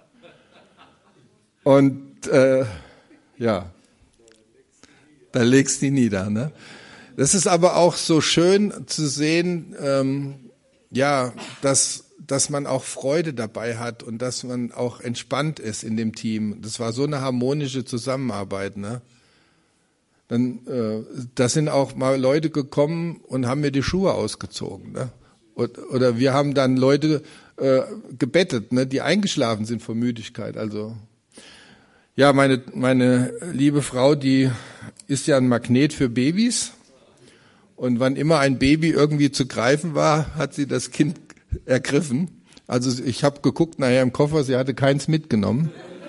und ja, da legst du die nieder, ne? Das ist aber auch so schön zu sehen, ja, dass man auch Freude dabei hat und dass man auch entspannt ist in dem Team. Das war so eine harmonische Zusammenarbeit, ne? Dann, da sind auch mal Leute gekommen und haben mir die Schuhe ausgezogen, ne? Oder wir haben dann Leute gebettet, ne, die eingeschlafen sind vor Müdigkeit. Also ja, meine liebe Frau, die ist ja ein Magnet für Babys. Und wann immer ein Baby irgendwie zu greifen war, hat sie das Kind ergriffen. Also ich habe geguckt nachher im Koffer, sie hatte keins mitgenommen.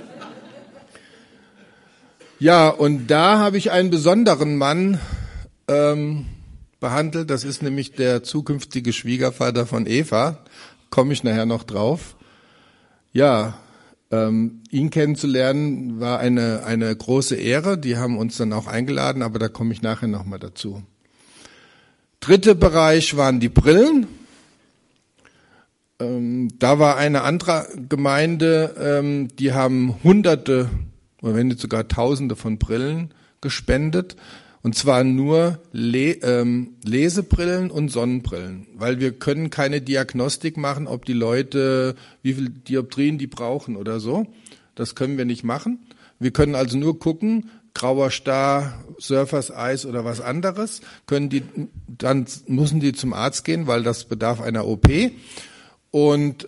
Ja, und da habe ich einen besonderen Mann behandelt. Das ist nämlich der zukünftige Schwiegervater von Eva. Komme ich nachher noch drauf. Ja, ihn kennenzulernen war eine große Ehre. Die haben uns dann auch eingeladen, aber da komme ich nachher nochmal dazu. Dritter Bereich waren die Brillen. Da war eine andere Gemeinde, die haben Hunderte oder wenn nicht sogar Tausende von Brillen gespendet. Und zwar nur Lesebrillen und Sonnenbrillen, weil wir können keine Diagnostik machen, ob die Leute, wie viel Dioptrien die brauchen oder so. Das können wir nicht machen. Wir können also nur gucken, grauer Star, Surfers Eis oder was anderes, dann müssen die zum Arzt gehen, weil das bedarf einer OP. Und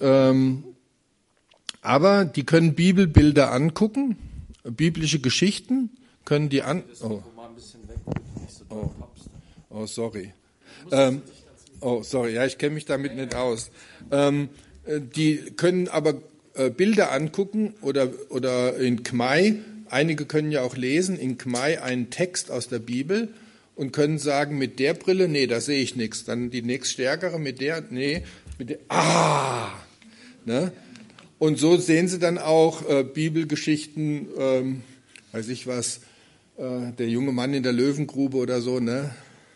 aber die können Bibelbilder angucken, biblische Geschichten können die sorry. Sorry, ja, ich kenne mich damit nicht aus. Die können aber Bilder angucken oder in Khmer. Einige können ja auch lesen in Khmer einen Text aus der Bibel und können sagen, mit der Brille, nee, da sehe ich nichts. Dann die nächststärkere, mit der, nee, mit der, ne? Und so sehen sie dann auch Bibelgeschichten, weiß ich was, der junge Mann in der Löwengrube oder so, ne?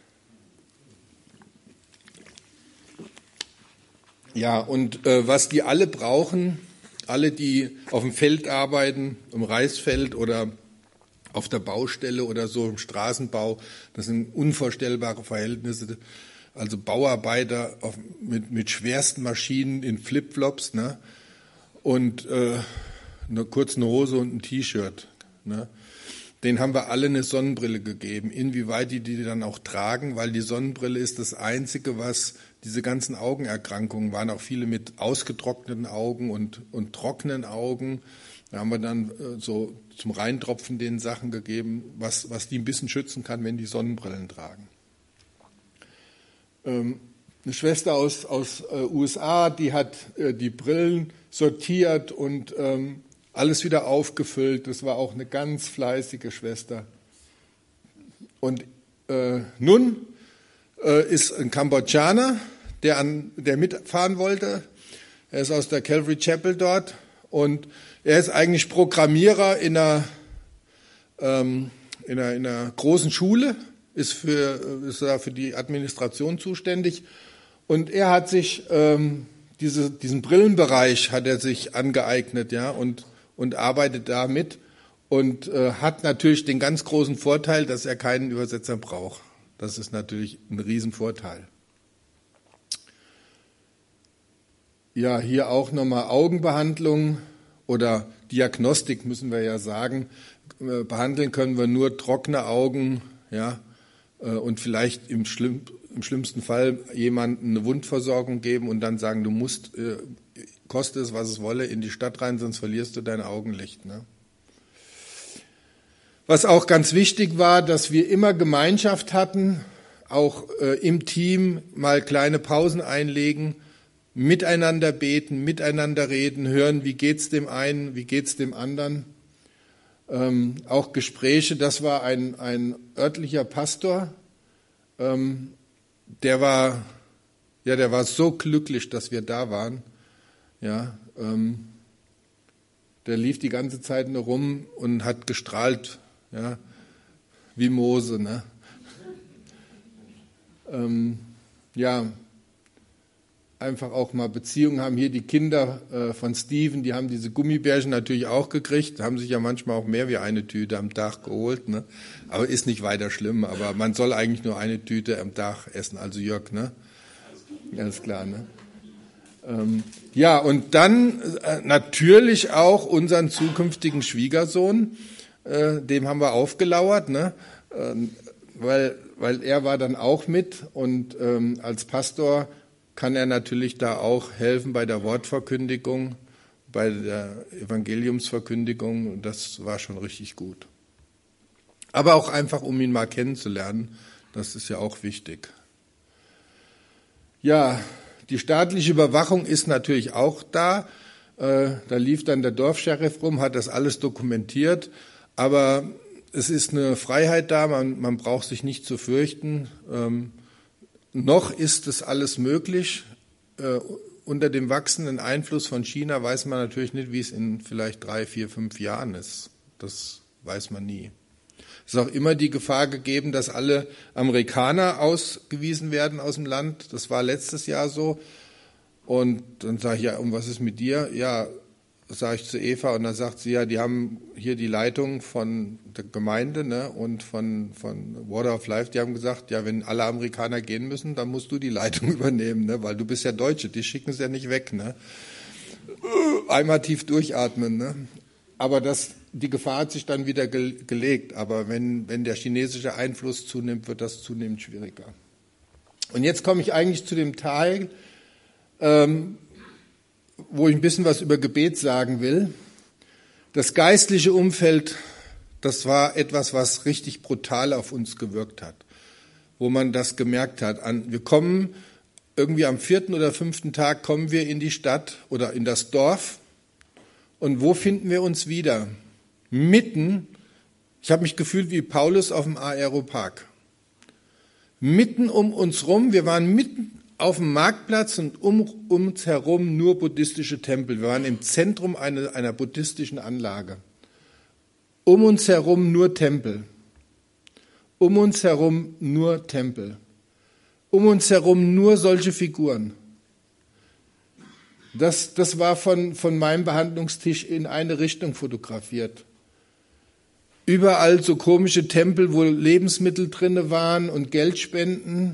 Ja, und was die alle brauchen, alle, die auf dem Feld arbeiten, im Reisfeld oder auf der Baustelle oder so im Straßenbau, das sind unvorstellbare Verhältnisse. Also Bauarbeiter mit schwersten Maschinen in Flipflops, ne? Und einer kurzen Hose und ein T-Shirt, ne? denen haben wir alle eine Sonnenbrille gegeben. Inwieweit die dann auch tragen, weil die Sonnenbrille ist das Einzige, was diese ganzen Augenerkrankungen waren, auch viele mit ausgetrockneten Augen und trockenen Augen. Da haben wir dann so zum Reintropfen den Sachen gegeben, was die ein bisschen schützen kann, wenn die Sonnenbrillen tragen. Eine Schwester aus USA, die hat die Brillen sortiert und alles wieder aufgefüllt. Das war auch eine ganz fleißige Schwester. Und nun ist ein Kambodschaner, der mitfahren wollte. Er ist aus der Calvary Chapel dort und er ist eigentlich Programmierer in einer großen Schule, ist da für die Administration zuständig. Und er hat sich diesen Brillenbereich hat er sich angeeignet, ja, und arbeitet da mit und hat natürlich den ganz großen Vorteil, dass er keinen Übersetzer braucht. Das ist natürlich ein Riesenvorteil. Ja, hier auch nochmal Augenbehandlung oder Diagnostik müssen wir ja sagen. Behandeln können wir nur trockene Augen, ja, und vielleicht im schlimmsten Fall jemandem eine Wundversorgung geben und dann sagen, du musst, koste es, was es wolle, in die Stadt rein, sonst verlierst du dein Augenlicht. Ne? Was auch ganz wichtig war, dass wir immer Gemeinschaft hatten, auch im Team mal kleine Pausen einlegen, miteinander beten, miteinander reden, hören, wie geht's dem einen, wie geht's dem anderen. Auch Gespräche, das war ein örtlicher Pastor, der war so glücklich, dass wir da waren. Ja, der lief die ganze Zeit nur rum und hat gestrahlt, ja, wie Mose. Ne? Ja, einfach auch mal Beziehungen haben. Hier die Kinder von Steven, die haben diese Gummibärchen natürlich auch gekriegt, haben sich ja manchmal auch mehr wie eine Tüte am Tag geholt. Ne? Aber ist nicht weiter schlimm, aber man soll eigentlich nur eine Tüte am Tag essen, also Jörg, ne? Alles klar, ne? Ja, und dann natürlich auch unseren zukünftigen Schwiegersohn, dem haben wir aufgelauert, ne? Weil er war dann auch mit und als Pastor kann er natürlich da auch helfen bei der Wortverkündigung, bei der Evangeliumsverkündigung. Das war schon richtig gut. Aber auch einfach, um ihn mal kennenzulernen, das ist ja auch wichtig. Ja, die staatliche Überwachung ist natürlich auch da. Da lief dann der Dorfscheriff rum, hat das alles dokumentiert. Aber es ist eine Freiheit da, man braucht sich nicht zu fürchten. Noch ist es alles möglich. Unter dem wachsenden Einfluss von China weiß man natürlich nicht, wie es in vielleicht 3, 4, 5 Jahren ist. Das weiß man nie. Es ist auch immer die Gefahr gegeben, dass alle Amerikaner ausgewiesen werden aus dem Land. Das war letztes Jahr so. Und dann sage ich, ja, und was ist mit dir? Ja, sage ich zu Eva und dann sagt sie, ja, die haben hier die Leitung von der Gemeinde, ne, und von Water of Life, die haben gesagt, ja, wenn alle Amerikaner gehen müssen, dann musst du die Leitung übernehmen, ne, weil du bist ja Deutsche, die schicken sie ja nicht weg, ne. Einmal tief durchatmen, ne. Aber die Gefahr hat sich dann wieder gelegt, aber wenn der chinesische Einfluss zunimmt, wird das zunehmend schwieriger. Und jetzt komme ich eigentlich zu dem Teil, wo ich ein bisschen was über Gebet sagen will. Das geistliche Umfeld, das war etwas, was richtig brutal auf uns gewirkt hat, wo man das gemerkt hat. Wir kommen irgendwie am 4. oder 5. Tag kommen wir in die Stadt oder in das Dorf. Und wo finden wir uns wieder? Mitten, ich habe mich gefühlt wie Paulus auf dem Aeropark. Mitten um uns rum, wir waren mitten auf dem Marktplatz und um uns herum nur buddhistische Tempel. Wir waren im Zentrum einer buddhistischen Anlage. Um uns herum nur Tempel. Um uns herum nur Tempel. Um uns herum nur solche Figuren. Das war von meinem Behandlungstisch in eine Richtung fotografiert. Überall so komische Tempel, wo Lebensmittel drinne waren und Geldspenden.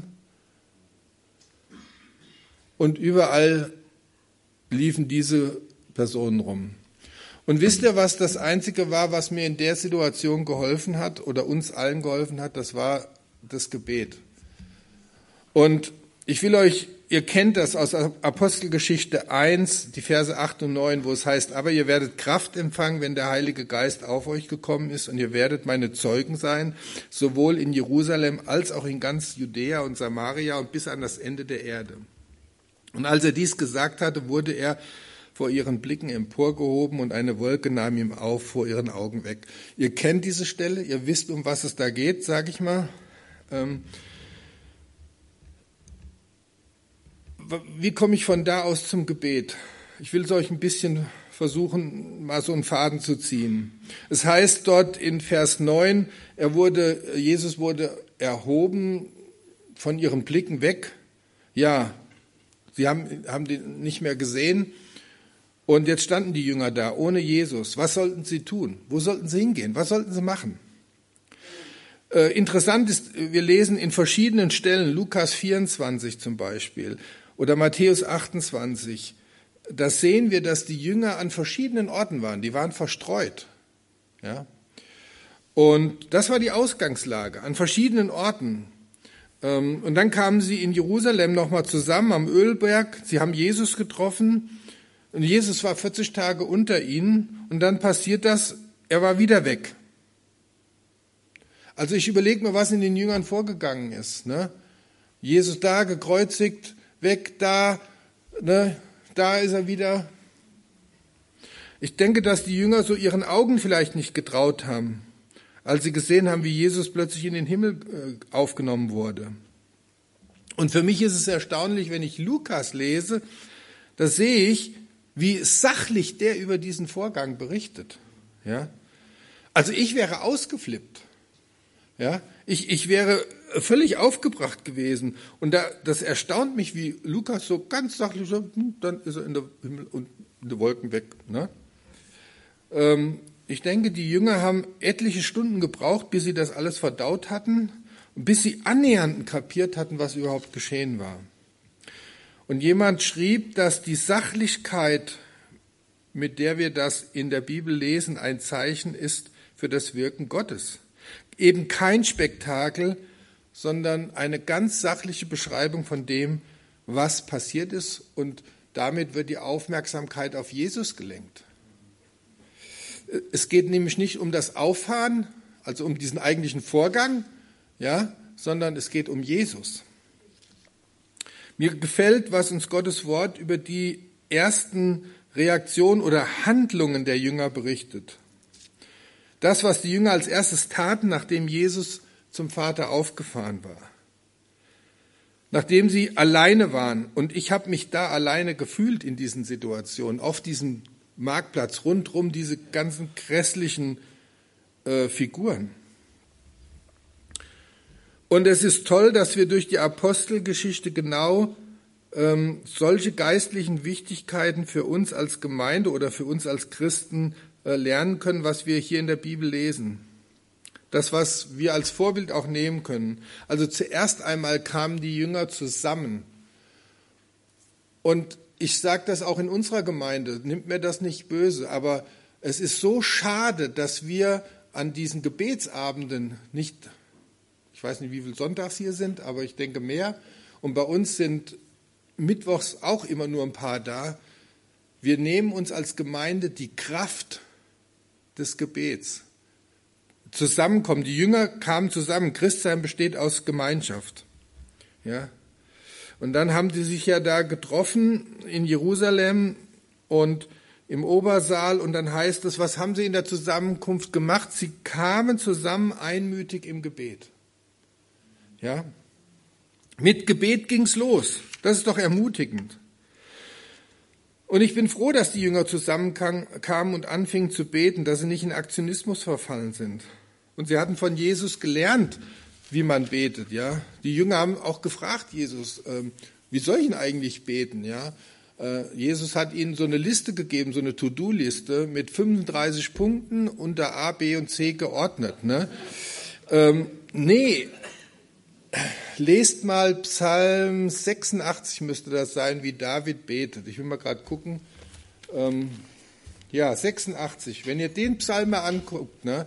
Und überall liefen diese Personen rum. Und wisst ihr, was das Einzige war, was mir in der Situation geholfen hat oder uns allen geholfen hat? Das war das Gebet. Und ich will euch, ihr kennt das aus Apostelgeschichte 1, die Verse 8 und 9, wo es heißt, aber ihr werdet Kraft empfangen, wenn der Heilige Geist auf euch gekommen ist und ihr werdet meine Zeugen sein, sowohl in Jerusalem als auch in ganz Judäa und Samaria und bis an das Ende der Erde. Und als er dies gesagt hatte, wurde er vor ihren Blicken emporgehoben und eine Wolke nahm ihm auf vor ihren Augen weg. Ihr kennt diese Stelle, ihr wisst, um was es da geht, sage ich mal. Wie komme ich von da aus zum Gebet? Ich will es euch ein bisschen versuchen, mal so einen Faden zu ziehen. Es heißt dort in Vers 9, Jesus wurde erhoben von ihren Blicken weg. Ja, sie haben den nicht mehr gesehen. Und jetzt standen die Jünger da, ohne Jesus. Was sollten sie tun? Wo sollten sie hingehen? Was sollten sie machen? Interessant ist, wir lesen in verschiedenen Stellen, Lukas 24 zum Beispiel oder Matthäus 28, da sehen wir, dass die Jünger an verschiedenen Orten waren. Die waren verstreut. Ja? Und das war die Ausgangslage, an verschiedenen Orten. Und dann kamen sie in Jerusalem nochmal zusammen am Ölberg. Sie haben Jesus getroffen. Und Jesus war 40 Tage unter ihnen und dann passiert das, er war wieder weg. Also ich überlege mir, was in den Jüngern vorgegangen ist. Ne? Jesus da, gekreuzigt, weg, da, ne? Da ist er wieder. Ich denke, dass die Jünger so ihren Augen vielleicht nicht getraut haben, als sie gesehen haben, wie Jesus plötzlich in den Himmel aufgenommen wurde. Und für mich ist es erstaunlich, wenn ich Lukas lese, da sehe ich, wie sachlich der über diesen Vorgang berichtet. Ja? Also ich wäre ausgeflippt. Ja? Ich wäre völlig aufgebracht gewesen. Und das erstaunt mich, wie Lukas so ganz sachlich sagt, dann ist er in der Himmel und in den Wolken weg. Ne? Ich denke, die Jünger haben etliche Stunden gebraucht, bis sie das alles verdaut hatten und bis sie annähernd kapiert hatten, was überhaupt geschehen war. Und jemand schrieb, dass die Sachlichkeit, mit der wir das in der Bibel lesen, ein Zeichen ist für das Wirken Gottes. Eben kein Spektakel, sondern eine ganz sachliche Beschreibung von dem, was passiert ist. Und damit wird die Aufmerksamkeit auf Jesus gelenkt. Es geht nämlich nicht um das Auffahren, also um diesen eigentlichen Vorgang, ja, sondern es geht um Jesus. Mir gefällt, was uns Gottes Wort über die ersten Reaktionen oder Handlungen der Jünger berichtet. Das, was die Jünger als erstes taten, nachdem Jesus zum Vater aufgefahren war. Nachdem sie alleine waren, und ich habe mich da alleine gefühlt in diesen Situationen, auf diesem Marktplatz, rundherum diese ganzen grässlichen Figuren. Und es ist toll, dass wir durch die Apostelgeschichte genau solche geistlichen Wichtigkeiten für uns als Gemeinde oder für uns als Christen lernen können, was wir hier in der Bibel lesen. Das, was wir als Vorbild auch nehmen können. Also zuerst einmal kamen die Jünger zusammen. Und ich sage das auch in unserer Gemeinde, nimmt mir das nicht böse, aber es ist so schade, dass wir an diesen Gebetsabenden nicht, ich weiß nicht, wie viele Sonntags hier sind, aber ich denke mehr. Und bei uns sind mittwochs auch immer nur ein paar da. Wir nehmen uns als Gemeinde die Kraft des Gebets. Zusammenkommen. Die Jünger kamen zusammen. Christsein besteht aus Gemeinschaft. Ja. Und dann haben die sich ja da getroffen in Jerusalem und im Obersaal. Und dann heißt es, was haben sie in der Zusammenkunft gemacht? Sie kamen zusammen einmütig im Gebet. Ja. Mit Gebet ging's los. Das ist doch ermutigend. Und ich bin froh, dass die Jünger zusammenkamen und anfingen zu beten, dass sie nicht in Aktionismus verfallen sind. Und sie hatten von Jesus gelernt, wie man betet. Ja, die Jünger haben auch gefragt Jesus, wie soll ich denn eigentlich beten? Ja, Jesus hat ihnen so eine Liste gegeben, so eine To-Do-Liste mit 35 Punkten unter A, B und C geordnet. Ne? Lest mal Psalm 86 müsste das sein, wie David betet. Ich will mal gerade gucken. Ja, 86. Wenn ihr den Psalm mal anguckt, ne?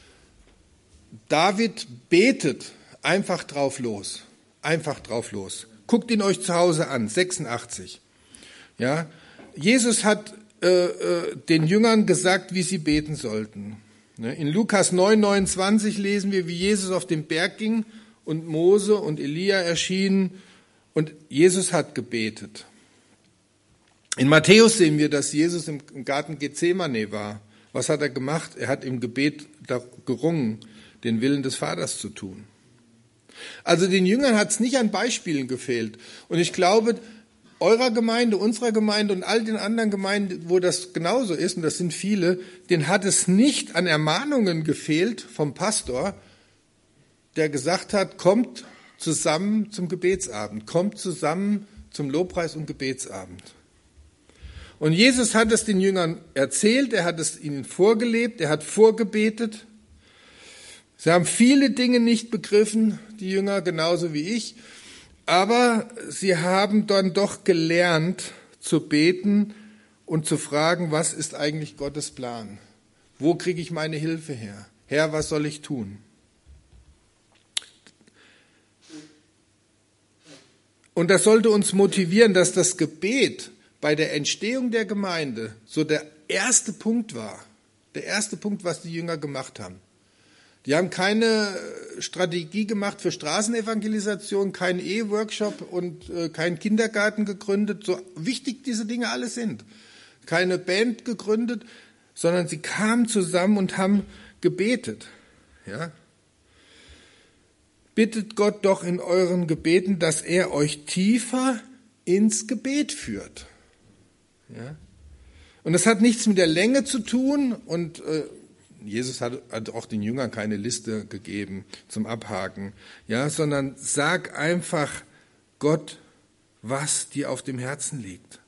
David betet einfach drauf los. Einfach drauf los. Guckt ihn euch zu Hause an, 86. Ja? Jesus hat den Jüngern gesagt, wie sie beten sollten. In Lukas 9,29 lesen wir, wie Jesus auf den Berg ging und Mose und Elia erschienen und Jesus hat gebetet. In Matthäus sehen wir, dass Jesus im Garten Gethsemane war. Was hat er gemacht? Er hat im Gebet gerungen, den Willen des Vaters zu tun. Also den Jüngern hat es nicht an Beispielen gefehlt. Und ich glaube, eurer Gemeinde, unserer Gemeinde und all den anderen Gemeinden, wo das genauso ist, und das sind viele, denen hat es nicht an Ermahnungen gefehlt vom Pastor, der gesagt hat, kommt zusammen zum Gebetsabend, kommt zusammen zum Lobpreis- und Gebetsabend. Und Jesus hat es den Jüngern erzählt, er hat es ihnen vorgelebt, er hat vorgebetet. Sie haben viele Dinge nicht begriffen, die Jünger, genauso wie ich. Aber sie haben dann doch gelernt zu beten und zu fragen, was ist eigentlich Gottes Plan? Wo kriege ich meine Hilfe her? Herr, was soll ich tun? Und das sollte uns motivieren, dass das Gebet bei der Entstehung der Gemeinde so der erste Punkt war. Der erste Punkt, was die Jünger gemacht haben. Die haben keine Strategie gemacht für Straßenevangelisation, keinen Eheworkshop und keinen Kindergarten gegründet, so wichtig diese Dinge alle sind. Keine Band gegründet, sondern sie kamen zusammen und haben gebetet. Ja? Bittet Gott doch in euren Gebeten, dass er euch tiefer ins Gebet führt. Ja? Und das hat nichts mit der Länge zu tun und Jesus hat auch den Jüngern keine Liste gegeben zum Abhaken, ja, sondern sag einfach Gott, was dir auf dem Herzen liegt.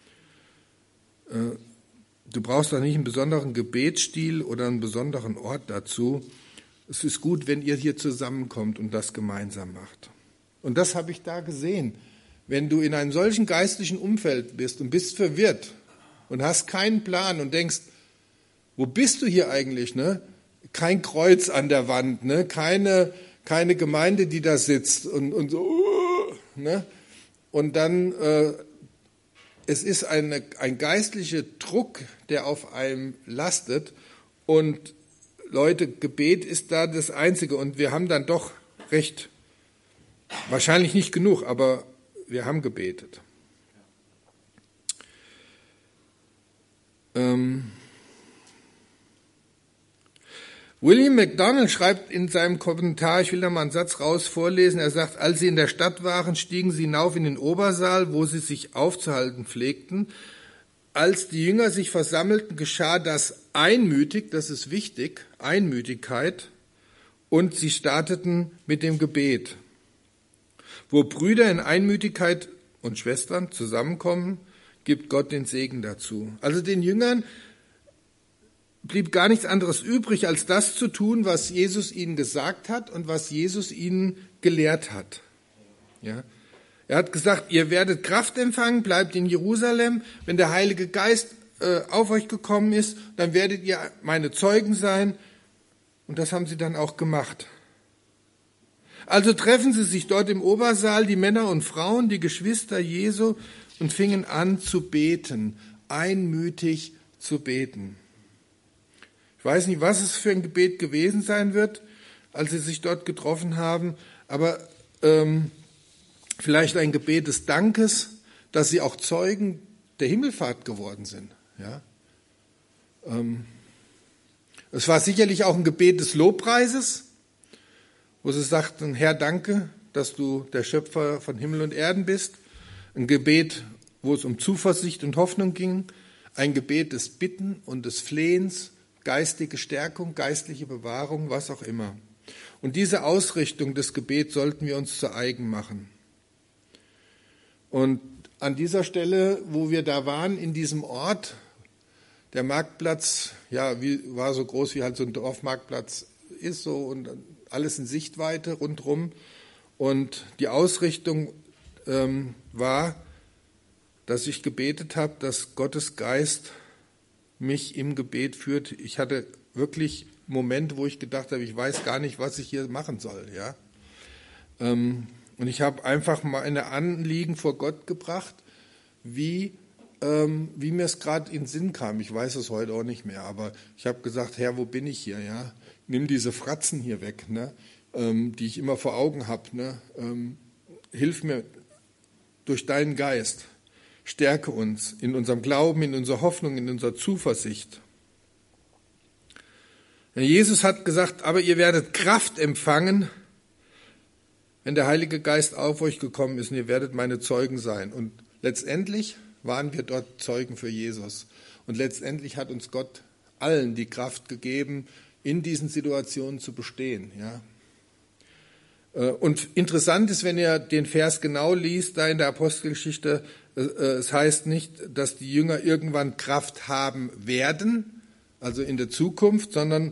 Du brauchst doch nicht einen besonderen Gebetsstil oder einen besonderen Ort dazu. Es ist gut, wenn ihr hier zusammenkommt und das gemeinsam macht. Und das habe ich da gesehen. Wenn du in einem solchen geistlichen Umfeld bist und bist verwirrt und hast keinen Plan und denkst, wo bist du hier eigentlich? Ne? Kein Kreuz an der Wand, ne? Keine Gemeinde, die da sitzt und so. Ne? Und dann, es ist ein geistlicher Druck, der auf einem lastet. Und Leute, Gebet ist da das Einzige. Und wir haben dann doch recht, wahrscheinlich nicht genug, aber wir haben gebetet. William MacDonald schreibt in seinem Kommentar, ich will da mal einen Satz raus vorlesen, er sagt, als sie in der Stadt waren, stiegen sie hinauf in den Obersaal, wo sie sich aufzuhalten pflegten. Als die Jünger sich versammelten, geschah das einmütig, das ist wichtig, Einmütigkeit, und sie starteten mit dem Gebet. Wo Brüder in Einmütigkeit und Schwestern zusammenkommen, gibt Gott den Segen dazu. Also den Jüngern blieb gar nichts anderes übrig, als das zu tun, was Jesus ihnen gesagt hat und was Jesus ihnen gelehrt hat. Ja. Er hat gesagt, ihr werdet Kraft empfangen, bleibt in Jerusalem. Wenn der Heilige Geist auf euch gekommen ist, dann werdet ihr meine Zeugen sein. Und das haben sie dann auch gemacht. Also treffen sie sich dort im Obersaal, die Männer und Frauen, die Geschwister Jesu, und fingen an zu beten, einmütig zu beten. Ich weiß nicht, was es für ein Gebet gewesen sein wird, als sie sich dort getroffen haben, aber vielleicht ein Gebet des Dankes, dass sie auch Zeugen der Himmelfahrt geworden sind. Ja? Es war sicherlich auch ein Gebet des Lobpreises, wo sie sagten, Herr, danke, dass du der Schöpfer von Himmel und Erden bist. Ein Gebet, wo es um Zuversicht und Hoffnung ging. Ein Gebet des Bitten und des Flehens, geistige Stärkung, geistliche Bewahrung, was auch immer. Und diese Ausrichtung des Gebets sollten wir uns zu eigen machen. Und an dieser Stelle, wo wir da waren, in diesem Ort, der Marktplatz, ja, war so groß, wie halt so ein Dorfmarktplatz ist, so, und alles in Sichtweite rundherum. Und die Ausrichtung war, dass ich gebetet habe, dass Gottes Geist mich im Gebet führt. Ich hatte wirklich Momente, wo ich gedacht habe, ich weiß gar nicht, was ich hier machen soll. Ja? Und ich habe einfach meine Anliegen vor Gott gebracht, wie mir es gerade in den Sinn kam. Ich weiß es heute auch nicht mehr, aber ich habe gesagt, Herr, wo bin ich hier? Ja? Nimm diese Fratzen hier weg, ne? Die ich immer vor Augen habe. Ne? Hilf mir durch deinen Geist. Stärke uns in unserem Glauben, in unserer Hoffnung, in unserer Zuversicht. Jesus hat gesagt, aber ihr werdet Kraft empfangen, wenn der Heilige Geist auf euch gekommen ist und ihr werdet meine Zeugen sein. Und letztendlich waren wir dort Zeugen für Jesus. Und letztendlich hat uns Gott allen die Kraft gegeben, in diesen Situationen zu bestehen. Ja. Und interessant ist, wenn ihr den Vers genau liest, da in der Apostelgeschichte, es heißt nicht, dass die Jünger irgendwann Kraft haben werden, also in der Zukunft, sondern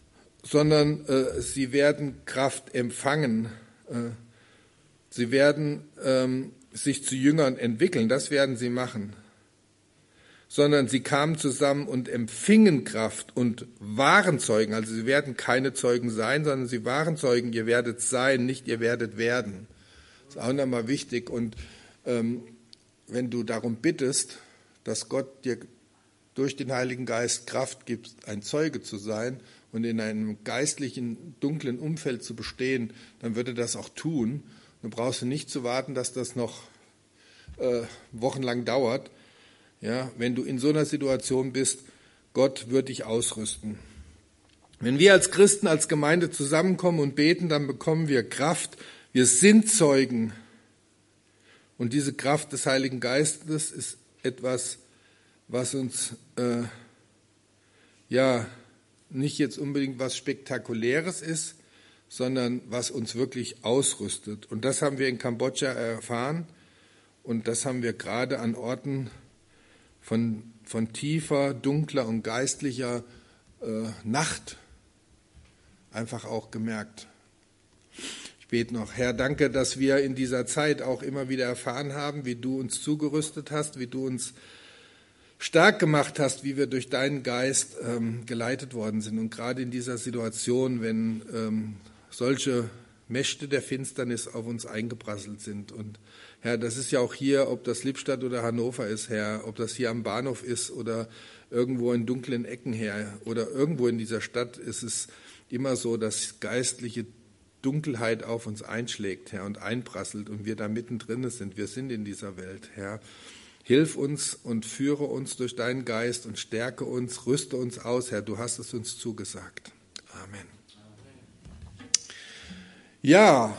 sie werden Kraft empfangen. Sie werden sich zu Jüngern entwickeln, das werden sie machen. Sondern sie kamen zusammen und empfingen Kraft und waren Zeugen. Also sie werden keine Zeugen sein, sondern sie waren Zeugen. Ihr werdet sein, nicht ihr werdet werden. Das ist auch nochmal wichtig. Und wenn du darum bittest, dass Gott dir durch den Heiligen Geist Kraft gibt, ein Zeuge zu sein und in einem geistlichen, dunklen Umfeld zu bestehen, dann wird er das auch tun. Du brauchst nicht zu warten, dass das noch wochenlang dauert. Ja, wenn du in so einer Situation bist, Gott wird dich ausrüsten. Wenn wir als Christen, als Gemeinde zusammenkommen und beten, dann bekommen wir Kraft. Wir sind Zeugen. Und diese Kraft des Heiligen Geistes ist etwas, was uns nicht jetzt unbedingt was Spektakuläres ist, sondern was uns wirklich ausrüstet. Und das haben wir in Kambodscha erfahren und das haben wir gerade an Orten von tiefer, dunkler und geistlicher Nacht einfach auch gemerkt. Ich bete noch, Herr, danke, dass wir in dieser Zeit auch immer wieder erfahren haben, wie du uns zugerüstet hast, wie du uns stark gemacht hast, wie wir durch deinen Geist geleitet worden sind. Und gerade in dieser Situation, wenn solche Mächte der Finsternis auf uns eingeprasselt sind. Und Herr, das ist ja auch hier, ob das Lippstadt oder Hannover ist, Herr, ob das hier am Bahnhof ist oder irgendwo in dunklen Ecken, Herr, oder irgendwo in dieser Stadt, ist es immer so, dass geistliche Dunkelheit auf uns einschlägt, Herr, und einprasselt und wir da mittendrin sind. Wir sind in dieser Welt, Herr. Hilf uns und führe uns durch deinen Geist und stärke uns, rüste uns aus, Herr, du hast es uns zugesagt. Amen. Ja,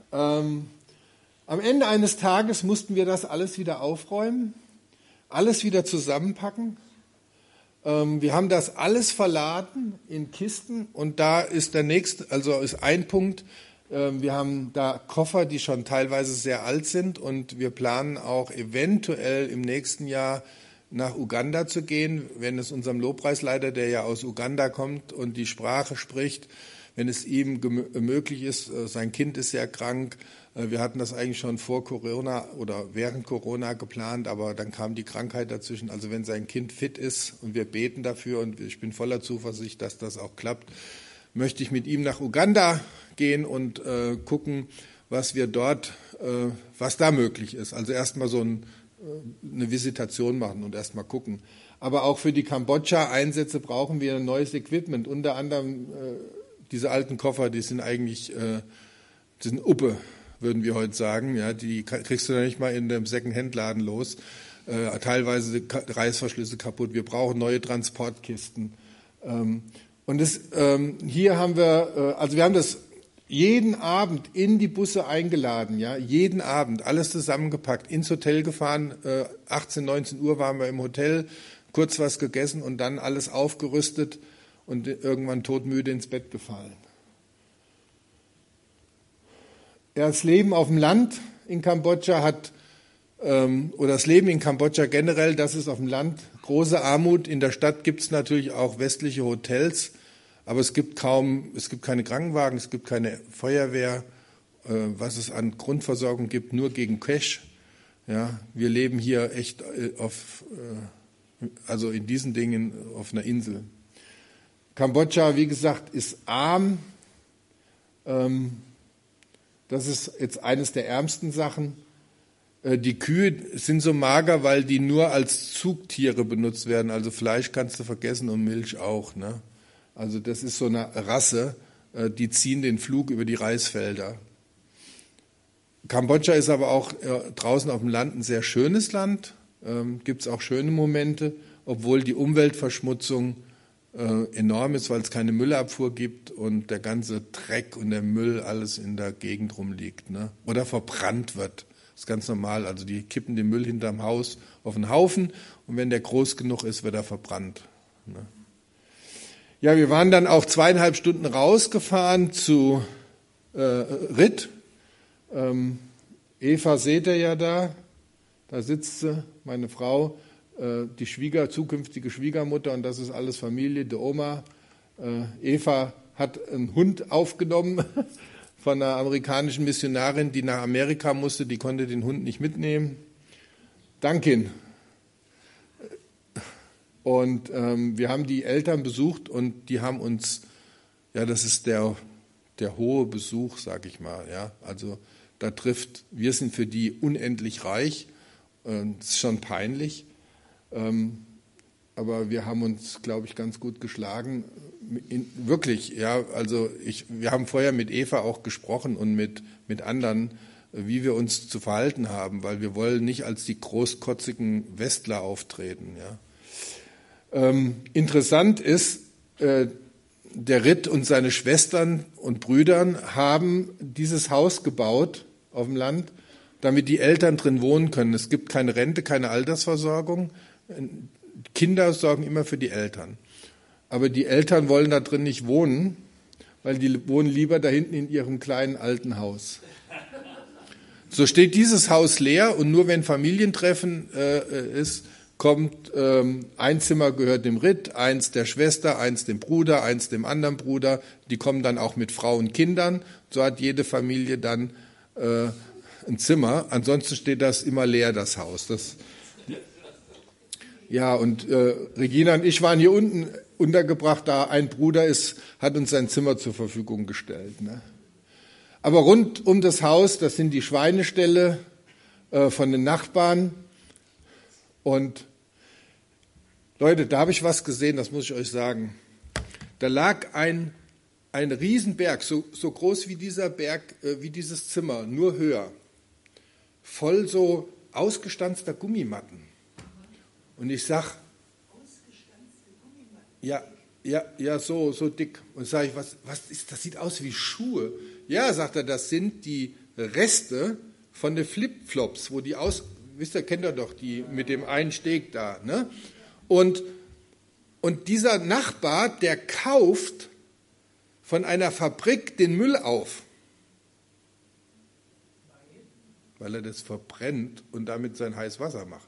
am Ende eines Tages mussten wir das alles wieder aufräumen, alles wieder zusammenpacken. Wir haben das alles verladen in Kisten und da ist ist ein Punkt, wir haben da Koffer, die schon teilweise sehr alt sind und wir planen auch eventuell im nächsten Jahr nach Uganda zu gehen, wenn es unserem Lobpreisleiter, der ja aus Uganda kommt und die Sprache spricht, wenn es ihm möglich ist, sein Kind ist sehr krank. Wir hatten das eigentlich schon vor Corona oder während Corona geplant, aber dann kam die Krankheit dazwischen. Also wenn sein Kind fit ist und wir beten dafür und ich bin voller Zuversicht, dass das auch klappt, möchte ich mit ihm nach Uganda gehen und gucken, was wir dort, was da möglich ist. Also erstmal so eine Visitation machen und erstmal gucken. Aber auch für die Kambodscha-Einsätze brauchen wir neues Equipment, unter anderem diese alten Koffer, die sind eigentlich, die sind Uppe, würden wir heute sagen. Ja, die kriegst du ja nicht mal in dem Second-Hand-Laden los. Teilweise Reißverschlüsse kaputt. Wir brauchen neue Transportkisten. Und hier haben wir, also wir haben das jeden Abend in die Busse eingeladen, ja, jeden Abend, alles zusammengepackt, ins Hotel gefahren, 18, 19 Uhr waren wir im Hotel, kurz was gegessen und dann alles aufgerüstet und irgendwann todmüde ins Bett gefallen. Ja, das Leben auf dem Land in Kambodscha oder das Leben in Kambodscha generell, das ist auf dem Land große Armut. In der Stadt gibt es natürlich auch westliche Hotels, aber es gibt keine Krankenwagen, es gibt keine Feuerwehr, was es an Grundversorgung gibt, nur gegen Cash. Ja, wir leben hier echt also in diesen Dingen auf einer Insel. Kambodscha, wie gesagt, ist arm. Das ist jetzt eines der ärmsten Sachen. Die Kühe sind so mager, weil die nur als Zugtiere benutzt werden. Also Fleisch kannst du vergessen und Milch auch. Ne? Also das ist so eine Rasse, die ziehen den Flug über die Reisfelder. Kambodscha ist aber auch draußen auf dem Land ein sehr schönes Land. Gibt es auch schöne Momente, obwohl die Umweltverschmutzung enorm ist, weil es keine Müllabfuhr gibt und der ganze Dreck und der Müll alles in der Gegend rumliegt, ne? Oder verbrannt wird. Das ist ganz normal. Also die kippen den Müll hinterm Haus auf einen Haufen und wenn der groß genug ist, wird er verbrannt. Ne? Ja, wir waren dann auch 2,5 Stunden rausgefahren zu Ritt. Eva seht ihr ja da sitzt sie, meine Frau, die zukünftige Schwiegermutter und das ist alles Familie, die Oma. Eva hat einen Hund aufgenommen von einer amerikanischen Missionarin, die nach Amerika musste, die konnte den Hund nicht mitnehmen. Duncan. Und wir haben die Eltern besucht und die haben uns, ja, das ist der hohe Besuch, sag ich mal, ja, also wir sind für die unendlich reich, das ist schon peinlich, aber wir haben uns, glaube ich, ganz gut geschlagen, wirklich, ja, also wir haben vorher mit Eva auch gesprochen und mit anderen, wie wir uns zu verhalten haben, weil wir wollen nicht als die großkotzigen Westler auftreten, ja. Interessant ist, der Ritt und seine Schwestern und Brüdern haben dieses Haus gebaut auf dem Land, damit die Eltern drin wohnen können. Es gibt keine Rente, keine Altersversorgung. Kinder sorgen immer für die Eltern. Aber die Eltern wollen da drin nicht wohnen, weil die wohnen lieber da hinten in ihrem kleinen alten Haus. So steht dieses Haus leer und nur wenn Familientreffen ist, kommt ein Zimmer gehört dem Ritt, eins der Schwester, eins dem Bruder, eins dem anderen Bruder. Die kommen dann auch mit Frau und Kindern. So hat jede Familie dann ein Zimmer. Ansonsten steht das immer leer, das Haus. Ja, und Regina und ich waren hier unten untergebracht, da ein Bruder hat uns sein Zimmer zur Verfügung gestellt. Ne? Aber rund um das Haus, das sind die Schweineställe von den Nachbarn. Und Leute, da habe ich was gesehen, das muss ich euch sagen. Da lag ein Riesenberg, so groß wie dieser Berg, wie dieses Zimmer, nur höher, voll so ausgestanzter Gummimatten. Und ich sag, ja, so dick. Und sage ich, was ist, das sieht aus wie Schuhe. Ja, sagt er, das sind die Reste von den Flipflops, wo die wisst ihr, kennt ihr doch, die mit dem einen Steg da, ne? Und dieser Nachbar, der kauft von einer Fabrik den Müll auf, weil er das verbrennt und damit sein heißes Wasser macht.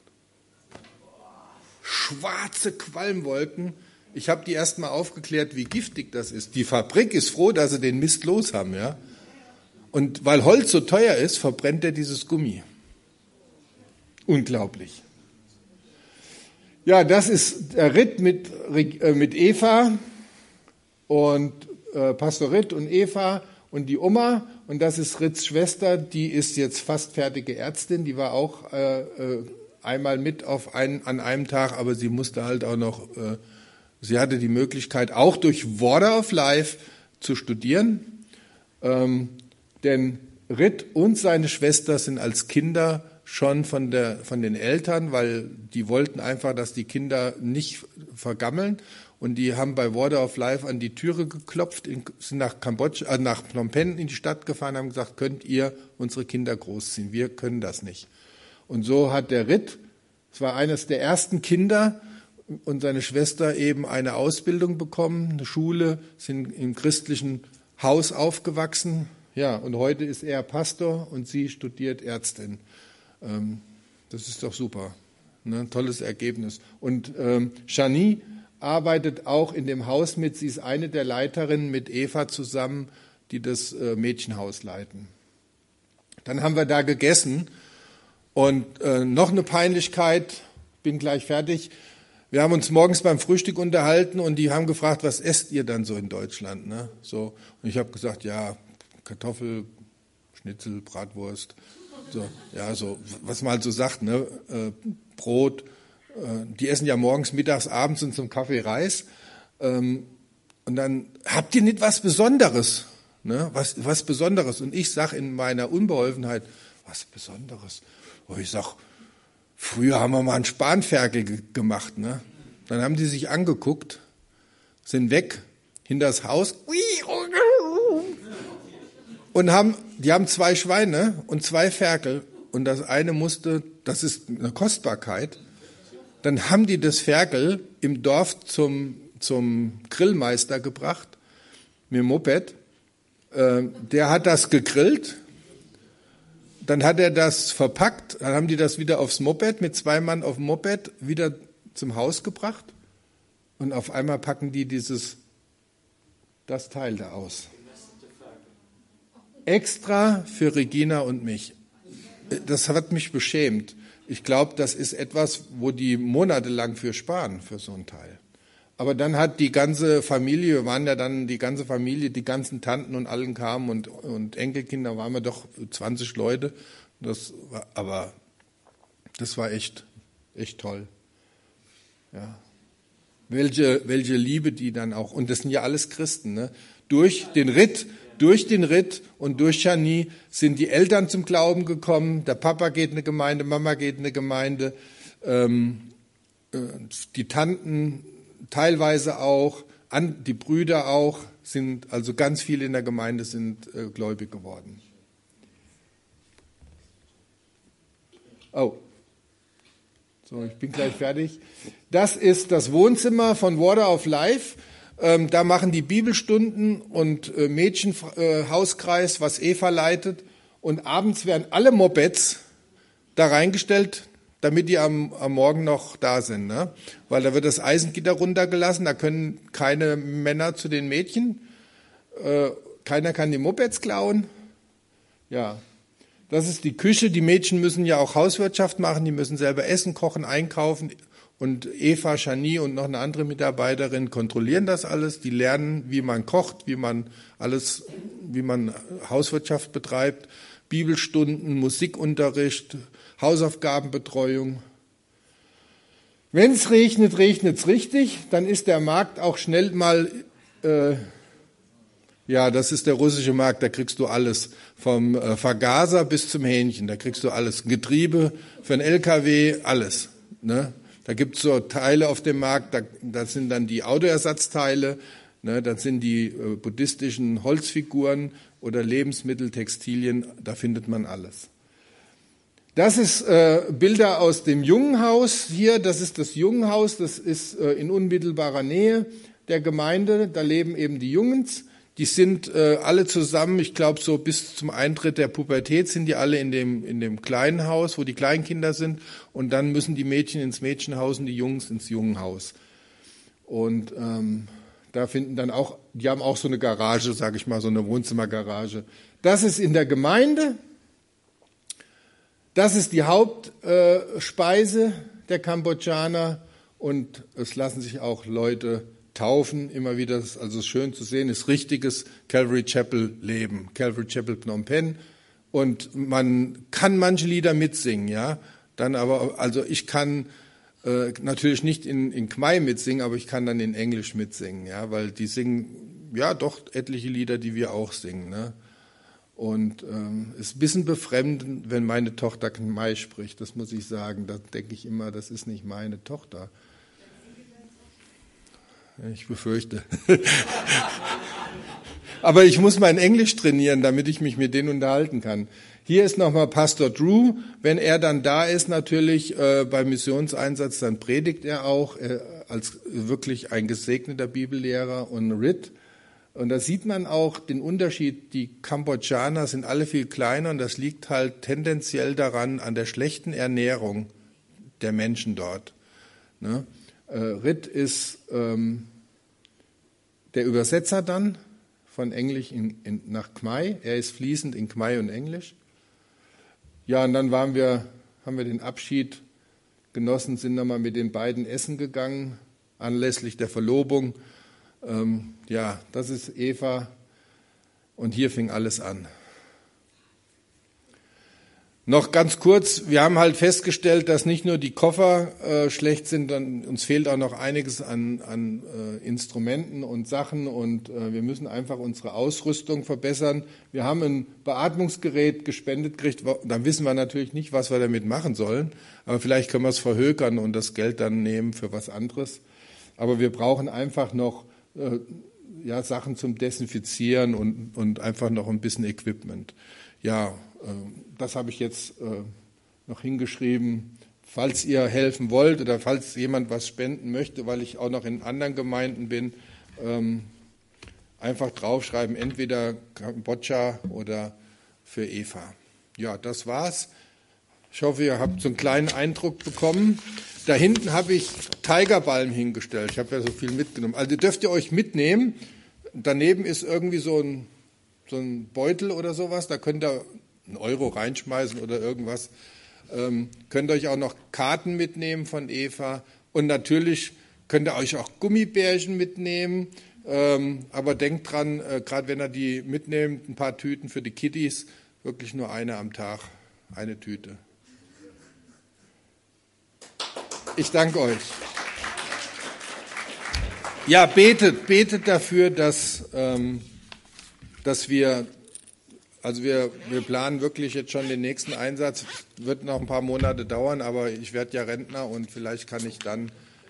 Schwarze Qualmwolken. Ich habe die erst mal aufgeklärt, wie giftig das ist. Die Fabrik ist froh, dass sie den Mist los haben, ja. Und weil Holz so teuer ist, verbrennt er dieses Gummi. Unglaublich. Ja, das ist der Ritt mit Eva und Pastor Ritt und Eva und die Oma. Und das ist Ritts Schwester, die ist jetzt fast fertige Ärztin. Die war auch einmal mit an einem Tag, aber sie musste halt auch noch, sie hatte die Möglichkeit, auch durch Water of Life zu studieren. Denn Ritt und seine Schwester sind als Kinder schon von den Eltern, weil die wollten einfach, dass die Kinder nicht vergammeln. Und die haben bei Water of Life an die Türe geklopft, sind nach Kambodscha, nach Phnom Penh in die Stadt gefahren, haben gesagt, könnt ihr unsere Kinder großziehen? Wir können das nicht. Und so hat der Ritt, es war eines der ersten Kinder, und seine Schwester eben eine Ausbildung bekommen, eine Schule, sind im christlichen Haus aufgewachsen. Ja, und heute ist er Pastor und sie studiert Ärztin. Das ist doch super, ne? Tolles Ergebnis. Und Shani arbeitet auch in dem Haus mit. Sie ist eine der Leiterinnen mit Eva zusammen, die das Mädchenhaus leiten. Dann haben wir da gegessen und noch eine Peinlichkeit, bin gleich fertig. Wir haben uns morgens beim Frühstück unterhalten und die haben gefragt, was esst ihr dann so in Deutschland? Ne? So, und ich habe gesagt, ja, Kartoffel, Schnitzel, Bratwurst, so, ja, so, was man halt so sagt, ne? Brot. Die essen ja morgens, mittags, abends und zum Kaffee Reis. Und dann, habt ihr nicht was Besonderes? Ne? Was Besonderes? Und ich sag in meiner Unbeholfenheit, was Besonderes? Oh, ich sag, früher haben wir mal einen Spanferkel gemacht. Ne? Dann haben die sich angeguckt, sind weg, hinters Haus und die haben 2 Schweine und 2 Ferkel und das eine das ist eine Kostbarkeit. Dann haben die das Ferkel im Dorf zum Grillmeister gebracht, mit dem Moped. Der hat das gegrillt, dann hat er das verpackt, dann haben die das wieder aufs Moped, mit 2 Mann auf dem Moped, wieder zum Haus gebracht und auf einmal packen die das Teil da aus. Extra für Regina und mich. Das hat mich beschämt. Ich glaube, das ist etwas, wo die monatelang für sparen, für so ein Teil. Aber dann hat die ganze Familie, wir waren ja dann die ganze Familie, die ganzen Tanten und allen kamen und Enkelkinder, waren wir doch 20 Leute. Das war echt toll. Ja. Welche Liebe die dann auch, und das sind ja alles Christen, ne? Durch den Ritt und durch Shani sind die Eltern zum Glauben gekommen. Der Papa geht in eine Gemeinde, Mama geht in eine Gemeinde, die Tanten teilweise auch, die Brüder auch, sind also ganz viele in der Gemeinde sind gläubig geworden. Oh, so, ich bin gleich fertig. Das ist das Wohnzimmer von Water of Life. Da machen die Bibelstunden und Mädchenhauskreis, was Eva leitet. Und abends werden alle Mopeds da reingestellt, damit die am Morgen noch da sind. Ne? Weil da wird das Eisengitter runtergelassen, da können keine Männer zu den Mädchen. Keiner kann die Mopeds klauen. Ja, das ist die Küche. Die Mädchen müssen ja auch Hauswirtschaft machen, die müssen selber essen, kochen, einkaufen. Und Eva, Shani und noch eine andere Mitarbeiterin kontrollieren das alles. Die lernen, wie man kocht, wie man Hauswirtschaft betreibt, Bibelstunden, Musikunterricht, Hausaufgabenbetreuung. Wenn es regnet, regnet es richtig. Dann ist der Markt auch schnell mal, das ist der russische Markt, da kriegst du alles. Vom Vergaser bis zum Hähnchen, da kriegst du alles. Getriebe für einen LKW, alles. Ne? Da gibt's so Teile auf dem Markt, da sind dann die Autoersatzteile, ne, das sind die buddhistischen Holzfiguren oder Lebensmittel, Textilien, da findet man alles. Das ist Bilder aus dem Jungenhaus hier, das ist das Jungenhaus, das ist in unmittelbarer Nähe der Gemeinde, da leben eben die Jungens. Die sind alle zusammen, ich glaube so bis zum Eintritt der Pubertät sind die alle in dem kleinen Haus, wo die Kleinkinder sind. Und dann müssen die Mädchen ins Mädchenhaus und die Jungs ins Jungenhaus. Und da finden dann auch, die haben auch so eine Garage, sage ich mal, so eine Wohnzimmergarage. Das ist in der Gemeinde. Das ist die Hauptspeise der Kambodschaner. Und es lassen sich auch Leute taufen, immer wieder, also schön zu sehen, ist richtiges Calvary Chapel Leben, Calvary Chapel Phnom Penh. Und man kann manche Lieder mitsingen, ja. Dann aber, also ich kann natürlich nicht in Khmer mitsingen, aber ich kann dann in Englisch mitsingen, ja, weil die singen ja doch etliche Lieder, die wir auch singen, ne. Und es ist ein bisschen befremdend, wenn meine Tochter Khmer spricht, das muss ich sagen. Da denke ich immer, das ist nicht meine Tochter. Ich befürchte. Aber ich muss mein Englisch trainieren, damit ich mich mit denen unterhalten kann. Hier ist nochmal Pastor Drew. Wenn er dann da ist, natürlich beim Missionseinsatz, dann predigt er auch als wirklich ein gesegneter Bibellehrer und Rit. Und da sieht man auch den Unterschied. Die Kambodschaner sind alle viel kleiner und das liegt halt tendenziell daran, an der schlechten Ernährung der Menschen dort. Ne? Rit ist der Übersetzer dann von Englisch nach Khmer. Er ist fließend in Khmer und Englisch. Ja, und dann haben wir den Abschied Genossen sind nochmal mit den beiden essen gegangen, anlässlich der Verlobung. Ja, das ist Eva und hier fing alles an. Noch ganz kurz, wir haben halt festgestellt, dass nicht nur die Koffer schlecht sind, uns fehlt auch noch einiges an Instrumenten und Sachen und wir müssen einfach unsere Ausrüstung verbessern. Wir haben ein Beatmungsgerät gespendet gekriegt, dann wissen wir natürlich nicht, was wir damit machen sollen, aber vielleicht können wir es verhökern und das Geld dann nehmen für was anderes. Aber wir brauchen einfach noch Sachen zum Desinfizieren und einfach noch ein bisschen Equipment. Ja, das habe ich jetzt noch hingeschrieben. Falls ihr helfen wollt oder falls jemand was spenden möchte, weil ich auch noch in anderen Gemeinden bin, einfach draufschreiben, entweder Kambodscha oder für Eva. Ja, das war's. Ich hoffe, ihr habt so einen kleinen Eindruck bekommen. Da hinten habe ich Tigerbalm hingestellt. Ich habe ja so viel mitgenommen. Also dürft ihr euch mitnehmen. Daneben ist irgendwie so ein Beutel oder sowas. Da könnt ihr einen Euro reinschmeißen oder irgendwas. Könnt ihr euch auch noch Karten mitnehmen von Eva. Und natürlich könnt ihr euch auch Gummibärchen mitnehmen. Aber denkt dran, gerade wenn ihr die mitnehmt, ein paar Tüten für die Kiddies, wirklich nur eine am Tag, eine Tüte. Ich danke euch. Ja, betet dafür, dass wir planen wirklich jetzt schon den nächsten Einsatz. Wird noch ein paar Monate dauern, aber ich werde ja Rentner und vielleicht kann ich dann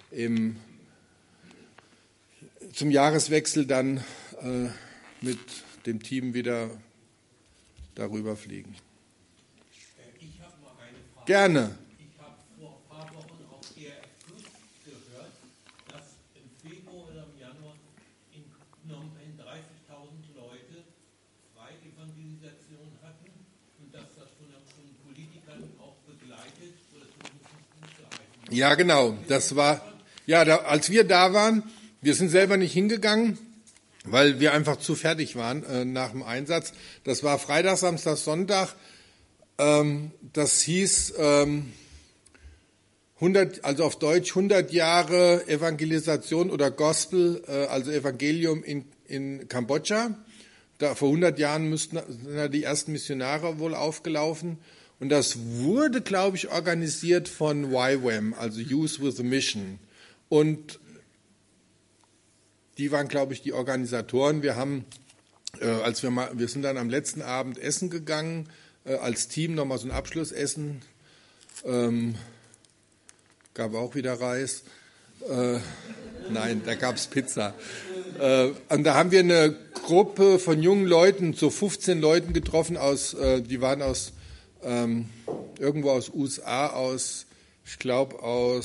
zum Jahreswechsel dann mit dem Team wieder darüber fliegen. Ich habe noch eine Frage. Gerne. Ich habe vor ein paar Wochen auf ERF Plus gehört, dass im Februar oder im Januar in Phnom Penh 30.000 Leute Freievangelisation hatten und dass das von Politikern auch begleitet oder zumindest gut geheißen. Ja, genau. Das war, als wir da waren, wir sind selber nicht hingegangen, weil wir einfach zu fertig waren nach dem Einsatz. Das war Freitag, Samstag, Sonntag. Das hieß 100, also auf Deutsch 100 Jahre Evangelisation oder Gospel, also Evangelium in Kambodscha. Da, vor 100 Jahren sind die ersten Missionare wohl aufgelaufen. Und das wurde, glaube ich, organisiert von YWAM, also Youth with a Mission. Und die waren, glaube ich, die Organisatoren. Wir haben, wir sind dann am letzten Abend essen gegangen, als Team nochmal so ein Abschlussessen. Gab auch wieder Reis. Nein, da gab es Pizza. Und da haben wir eine Gruppe von jungen Leuten, so 15 Leuten getroffen, die waren irgendwo aus USA, ich glaube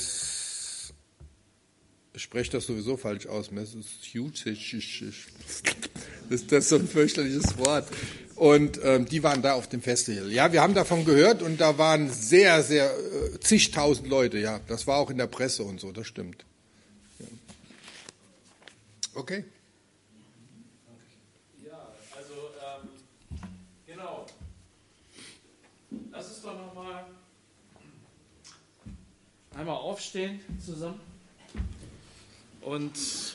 ich spreche das sowieso falsch aus, das ist so ein fürchterliches Wort. Und die waren da auf dem Festival. Ja, wir haben davon gehört und da waren sehr, sehr zigtausend Leute. Ja, das war auch in der Presse und so, das stimmt. Ja. Okay. Ja, also genau. Lass uns doch nochmal einmal aufstehen zusammen und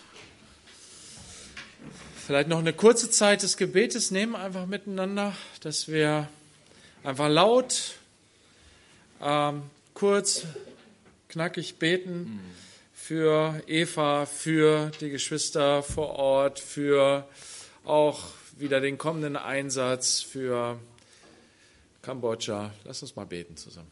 vielleicht noch eine kurze Zeit des Gebetes nehmen, einfach miteinander, dass wir einfach laut, kurz, knackig beten für Eva, für die Geschwister vor Ort, für auch wieder den kommenden Einsatz für Kambodscha. Lass uns mal beten zusammen.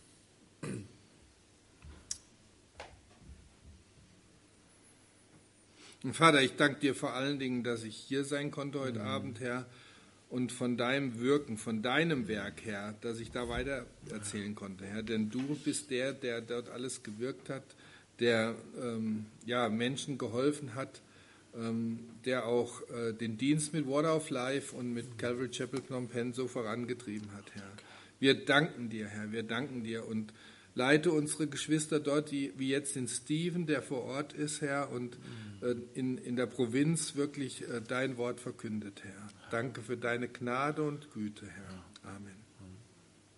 Und Vater, ich danke dir vor allen Dingen, dass ich hier sein konnte heute Abend, Herr, und von deinem Wirken, von deinem Werk, Herr, dass ich da weiter erzählen konnte, Herr. Denn du bist der dort alles gewirkt hat, der Menschen geholfen hat, der auch den Dienst mit Water of Life und mit Calvary Chapel Phnom Penh so vorangetrieben hat, Herr. Wir danken dir, Herr, wir danken dir und leite unsere Geschwister dort, wie jetzt den Stephen, der vor Ort ist, Herr, und in der Provinz wirklich dein Wort verkündet, Herr. Danke für deine Gnade und Güte, Herr.